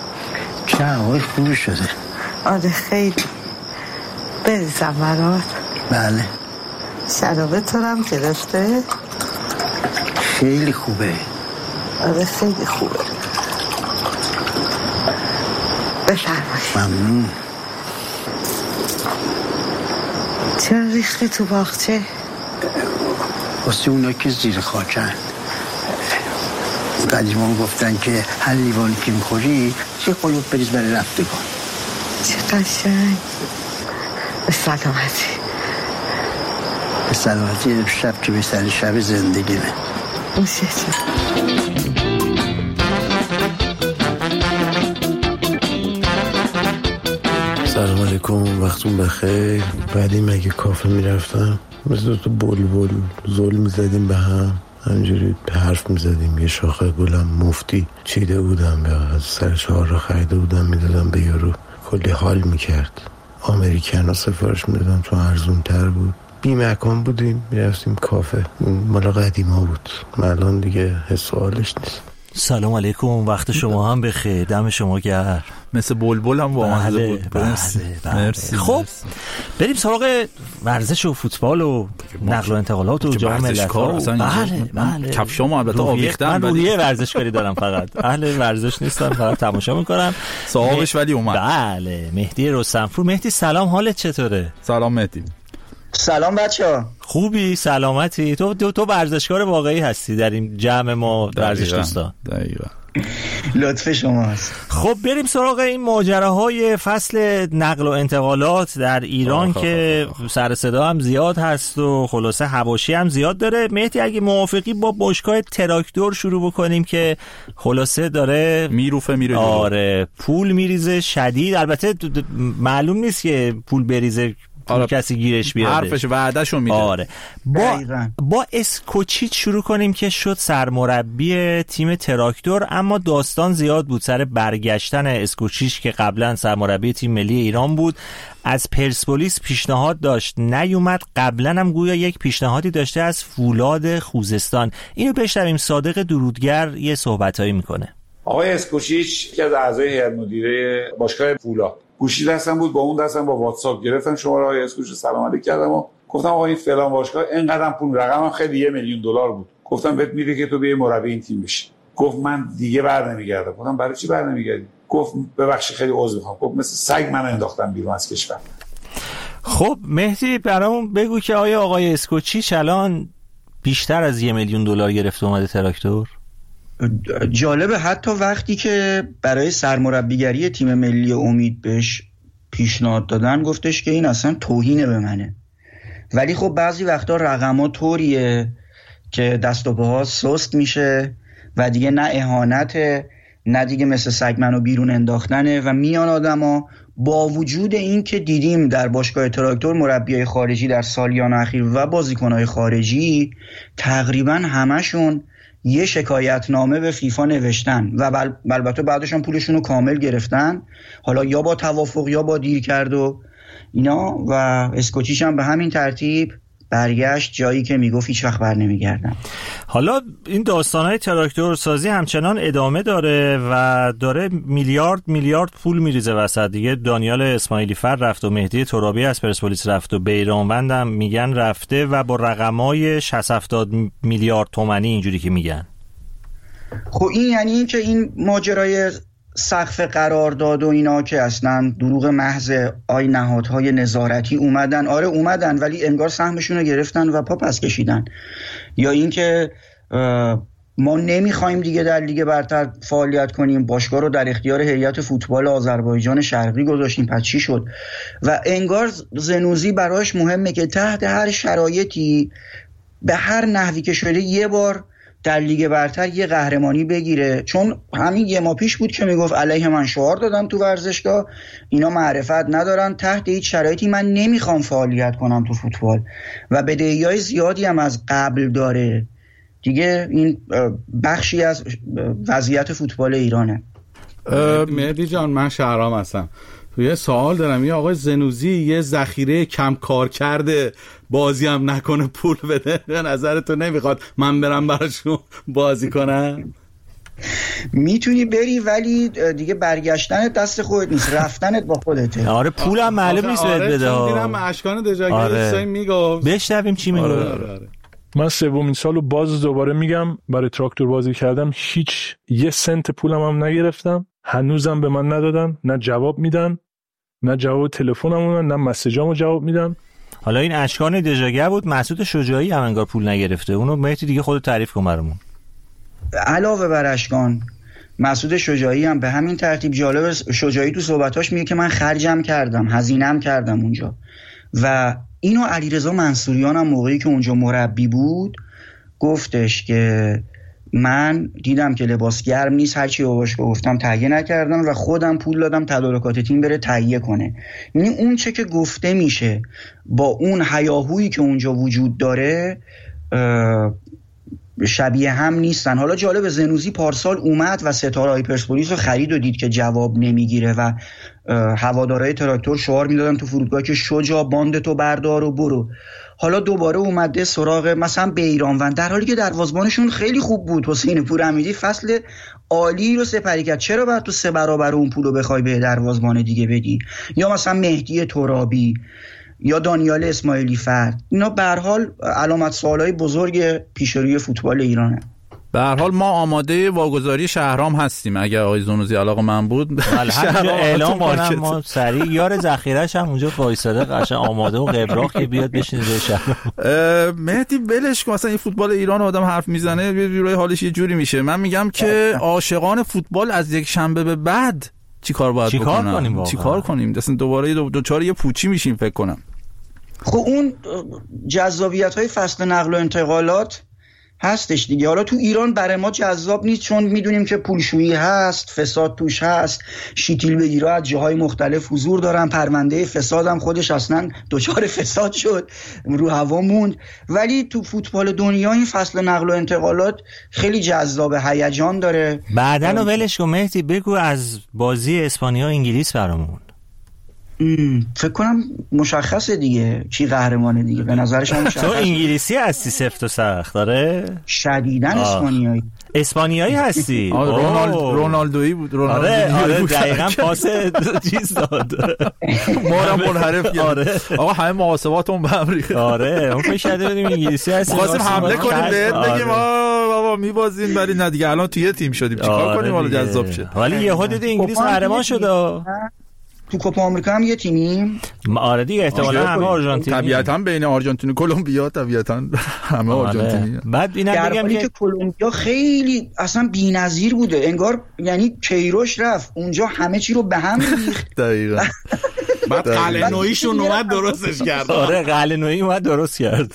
چه هوای خوبی شده. آره خیلی. بریزم برات. بله. شرابه تو هم گرفته؟ خیلی خوبه. آره خیلی خوبه. بفرمایید. ممنون. چرا ریختی تو باغچه؟ واسه اونا که زیر خاکن. قدیمان گفتن که هر لیوانی که میخوری یه قلوب بریز برای رفتگان. چه قشنگ. به سلامتی. به سلامتی شب که به سر شب زندگیمه. موشه چه. سلام علیکم، وقتون بخیر. بعدی مگه کافه میرفتم مثل تو بلبل زل میزدیم به هم، همینجوری حرف میزدیم. یه شاخه گلم مفتی چیده بودم یا از سر چهار رو خریده بودم میدادم به یارو، کلی حال میکرد. امریکن ها سفارش میدادم تو ارزون تر بود. بی مکان بودیم میرفتیم کافه. مال قدیم ها بود، الان دیگه حس و حالش نیست. سلام علیکم، وقت شما هم بخیر، دم شما گرم. مثل بلبل هم بله بود. مرسی. خب بریم سراغ ورزش و فوتبال و نقل و انتقالات و جام ملت‌ها. بله کفشامو البته آویختم. من روحیه ورزشکاری دارم، فقط اهل ورزش نیستم، فقط تماشا میکنم. صاحبش ولی اومد. بله مهدی رستمپور. مهدی سلام، حالت چطوره؟ سلام مهدی. سلام بچه‌ها. خوبی؟ سلامتی؟ تو ورزشکار واقعی هستی در این جمع ما ورزش دوستان. دقیقاً. لطف شماست. خب بریم سراغ این ماجراهای فصل نقل و انتقالات در ایران که سر صدا هم زیاد هست و خلاصه حواشی هم زیاد داره. مهدی اگه موافقی با باشگاه تراکتور شروع بکنیم که خلاصه داره میره. آره پول میریزه شدید. البته معلوم نیست که پول بریزه کسی گیرش بیاده، حرفش وعدهشو میده. آره با اسکوچیچ شروع کنیم که شد سرمربی تیم تراکتور، اما داستان زیاد بود سر برگشتن اسکوچیچ که قبلا سرمربی تیم ملی ایران بود. از پرسپولیس پیشنهاد داشت نیومد، قبلا هم گویا یک پیشنهادی داشته از فولاد خوزستان. اینو بشنویم، صادق درودگر یه صحبتایی میکنه. آقای اسکوچیچ که از اعضای هیئت مدیره باشگاه فولاد گوشی دستم بود، با اون دستم با واتساپ گرفتم شماره های اسکوچ رو سلام علیک کردم و گفتم آقا این فلان باشگاه اینقدر پول، رقمم خیلی $1 میلیون بود، گفتم بهت میده که تو بیای مربی این تیم بشی. گفت من دیگه برنمیگردم. گفتم برای چی برنمیگردی؟ گفت ببخشید خیلی عذر میخوام. گفت مثل سگ منو انداختن بیرون از کشور. خب مهدی برامون بگو که آیا آقای اسکوچیچ الان بیشتر از $1 میلیون گرفته اومده تراکتور؟ جالبه حتی وقتی که برای سرمربیگری تیم ملی امید بهش پیشنهاد دادن گفتش که این اصلا توهینه به منه. ولی خب بعضی وقتا رقما طوریه که دست و پاها سست میشه و دیگه نه اهانته نه دیگه مثل سگ منو بیرون انداختنه و میان آدما. با وجود این که دیدیم در باشگاه تراکتور مربیای خارجی در سالیان اخیر و بازیکنهای خارجی تقریبا همشون یه شکایتنامه به فیفا نوشتن و البته بعدش هم پولشون رو کامل گرفتن، حالا یا با توافق یا با دیر کرد و اینا. و اسکوچیچ هم به همین ترتیب برگشت جایی که میگفت هیچ وقت بر نمیگردم. حالا این داستانهای تراکتور سازی همچنان ادامه داره و داره میلیارد پول میریزه وسط دیگه. دانیال اسماعیلی فر رفت و مهدی ترابی از پرسپولیس رفت و بیرانوند هم میگن رفته و با رقمای 60-70 میلیارد تومانی اینجوری که میگن. خب این یعنی این که این ماجرای سقف قرارداد و اینا که اصلا دروغ محض نهادهای نظارتی اومدن ولی انگار سهمشون رو گرفتن و پا پس کشیدن. یا این که ما نمیخوایم دیگه در لیگ برتر فعالیت کنیم، باشگاه رو در اختیار هیئت فوتبال آذربایجان شرقی گذاشتیم، پس چی شد؟ و انگار زنوزی براش مهمه که تحت هر شرایطی به هر نحوی که شده یه بار در لیگ برتر یه قهرمانی بگیره. چون همین یه ماه پیش بود که میگفت علیه من شعار دادن تو ورزشگاه، اینا معرفت ندارن، تحت هیچ شرایطی من نمیخوام فعالیت کنم تو فوتبال و بدهی‌های زیادی هم از قبل داره دیگه. این بخشی از وضعیت فوتبال ایرانه. مهدی جان من شهرام هستم. یه سوال دارم، یه آقای زنوزی یه ذخیره کم کار کرده، بازی هم نکنه پول بده، به نظر تو نمیخواد من برم براشون بازی کنم؟ میتونی بری ولی دیگه برگشتنت دست خودت نیست، رفتنت با خودته. آره پولم معلوم نیست بهت بده. دیدم اشکان دژاگری میگفت. بشنویم چی میگه. من سومین سالو باز دوباره میگم برای تراکتور بازی کردم، هیچ یه سنت پولم هم نگرفتم هنوزم به من ندادن، نه جواب میدن، نه جواب تلفنمون، نه مسیجامو جواب میدن. حالا این اشکان دژاگه بود. مسعود شجاعی هم انگار پول نگرفته. اونو مهدی دیگه خودت تعریف کن برامون. علاوه بر اشکان، مسعود شجاعی هم به همین ترتیب. جالب، شجاعی تو صحبتاش میگه که من خرجم کردم، هزینه‌ام کردم اونجا. و اینو علیرضا منصوریان هم موقعی که اونجا مربی بود گفتش که من دیدم که لباس گرم نیست، هرچی باباش گفتم تهیه نکردم و خودم پول دادم تدارکات تیم بره تهیه کنه. یعنی اون چه که گفته میشه با اون هیاهویی که اونجا وجود داره شبیه هم نیستن. حالا جالب، زنوزی پارسال اومد و ستاره‌های پرسپولیس رو خرید و دید که جواب نمیگیره و هوادارهای تراکتور شعار میدادن تو فرودگاه که شجاع باندتو بردار و برو. حالا دوباره اومده سراغ مثلا بیرانوند، در حالی که دروازه‌بانشون خیلی خوب بود. حسین پورامیدی فصل عالی رو سپری کرد، چرا باید تو 3 برابر اون پولو بخوای به دروازه‌بان دیگه بدی؟ یا مثلا مهدی ترابی یا دانیال اسماعیلی فرد، اینا به هر حال علامت سوالای بزرگ پیش روی فوتبال ایرانه. به هر حال ما آماده واگذاری شهرام هستیم. اگه آقای زنوزی علاقه من بود شهرام اعلام کنم ما سریع یار ذخیره‌اش هم اونجا وایساده قشنگ آماده و قبراق که بیاد بشینه جای شهرام. مهدی بلش کن، مثلا این فوتبال ایران آدم حرف میزنه روی حالش یه جوری میشه. من میگم که عاشقان فوتبال از یک شنبه به بعد چیکار باید بکنیم؟ چیکار کنیم؟ اصلا دوباره دوچار یه پوچی میشیم فکر کنم. خب اون جذابیت‌های فصل نقل و انتقالات هستش دیگه. حالا تو ایران برای ما جذاب نیست چون میدونیم که پولشویی هست، فساد توش هست، شیتیل بگیرا از جاهای مختلف حضور دارن، پرونده فساد هم خودش اصلا دچار فساد شد، رو هوا موند. ولی تو فوتبال دنیا این فصل نقل و انتقالات خیلی جذاب، هیجان داره. بعدن رو ولش کن مهدی، بگو از بازی اسپانیا انگلیس برامون. فکر کنم مشخصه دیگه کی قهرمانه دیگه، به نظر شما مشخصه. تو انگلیسی هستی سفت و سخت؟ داره شدیدن اسپانیایی هستی. رونالدویی بود. آره دقیقاً پاس چیز داد. ما رو منحرف کرد. آقا همه محاسباتمون به هم ریخت. آره اون فکر کرده بودیم انگلیسی هستی، خواستیم حمله کنیم بهت بگیم بابا میبازیم، ولی نه دیگه الان توی تیم شدیم، چیکار کنیم حالا جذاب شه. ولی یهو دید انگلیس قهرمان شد. تو کوپا آمریکا هم یه تیمی. آره دیگه احتمالاً همه آرژانتینی. طبیعتاً بین آرژانتین و کلمبیا طبیعتاً همه آرژانتینی. بعد اینا بگم که کلمبیا خیلی اصلا بی‌نظیر بوده، انگار یعنی کیروش رفت اونجا همه چی رو به هم ریخت. دقیقاً. بعد قلنویشون اومد درستش کرد. آره قلنویی اومد درست کرد.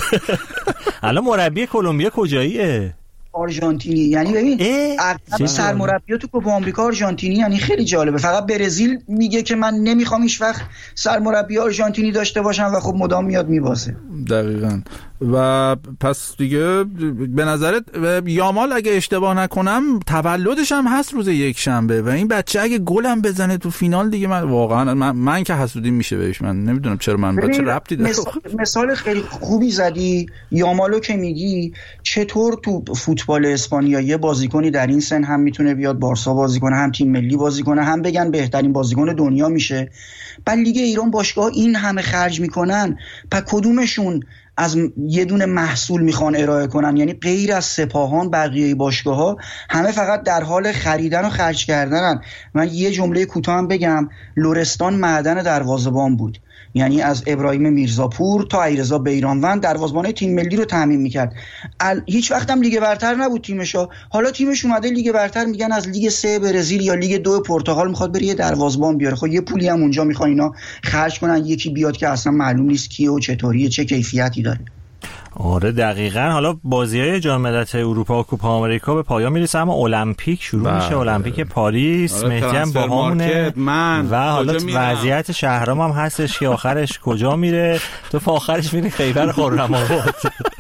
الان مربی کلمبیا کجاییه؟ آرژانتینی. یعنی ببین اغلب سرمربی‌ها تو کوپا آمریکا آرژانتینی، یعنی خیلی جالبه. فقط برزیل میگه که من نمیخوام هیچ وقت سرمربی آرژانتینی داشته باشم و خب مدام میاد میبازه. دقیقاً. و پس دیگه به نظرت یامال اگه اشتباه نکنم تولدش هم هست روز یک شنبه و این بچه اگه گلم بزنه تو فینال دیگه من واقعا من که حسودی میشه بهش. من نمیدونم چرا من بچه ربطی داره. مثال خیلی خوبی زدی یامالو که میگی، چطور تو فوتبال اسپانیایی بازیکنی در این سن هم میتونه بیاد بارسا بازی کنه، هم تیم ملی بازی کنه، هم بگن بهترین بازیکن دنیا میشه. بعد لیگ ایران باشگاه این همه خرج میکنن، پس کدومشون از یه دونه محصول میخوان ارائه کنن؟ یعنی غیر از سپاهان بقیه باشگاه‌ها همه فقط در حال خریدن و خرج کردنن. من یه جمله کوتاه هم بگم، لرستان معدن دروازه‌بان بود، یعنی از ابراهیم میرزاپور تا علیرضا بیرانوند دروازه‌بان تیم ملی رو تامین میکرد. هیچ وقت هم لیگ برتر نبود تیمشا، حالا تیمش اومده لیگ برتر، میگن از لیگ 3 برزیل یا لیگ 2 پرتغال میخواد بره یه دروازه‌بان بیاره. خب یه پولی هم اونجا میخوان اینا خرج کنن، یکی بیاد که اصلا معلوم نیست کیه و چطوریه، چه کیفیتی داره. آره دقیقاً. حالا بازی‌های جام ملت‌های اروپا و کوپا آمریکا به پایان میرسه، اما المپیک شروع میشه، المپیک پاریس. مهدی هم باهامونه و حالا وضعیت شهرام هم هستش که آخرش کجا میره؟ تو آخرش میری خیبر خرم‌آباد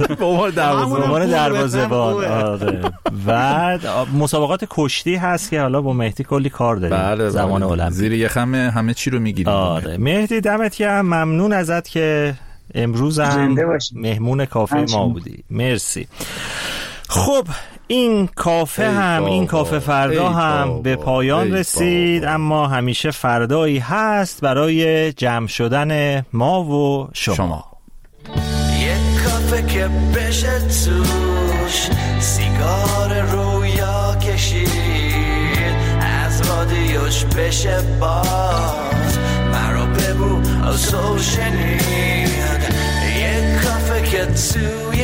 به دروازه‌بان. آره. و مسابقات کشتی هست که حالا با مهدی کلی کار داریم زمان المپیک. زیر یخم همه چی رو میگیریم. آره مهدی دمت گرم، ممنون ازت که امروز هم مهمون کافه ما بودی. مرسی. خب این کافه این کافه فردا هم به پایان رسید، اما همیشه فردایی هست برای جمع شدن ما و شما. یک کافه که بشه توش سیگار رویا کشید، از رادیو بشه باز مرا بگو از تو شنید یه کافه که توی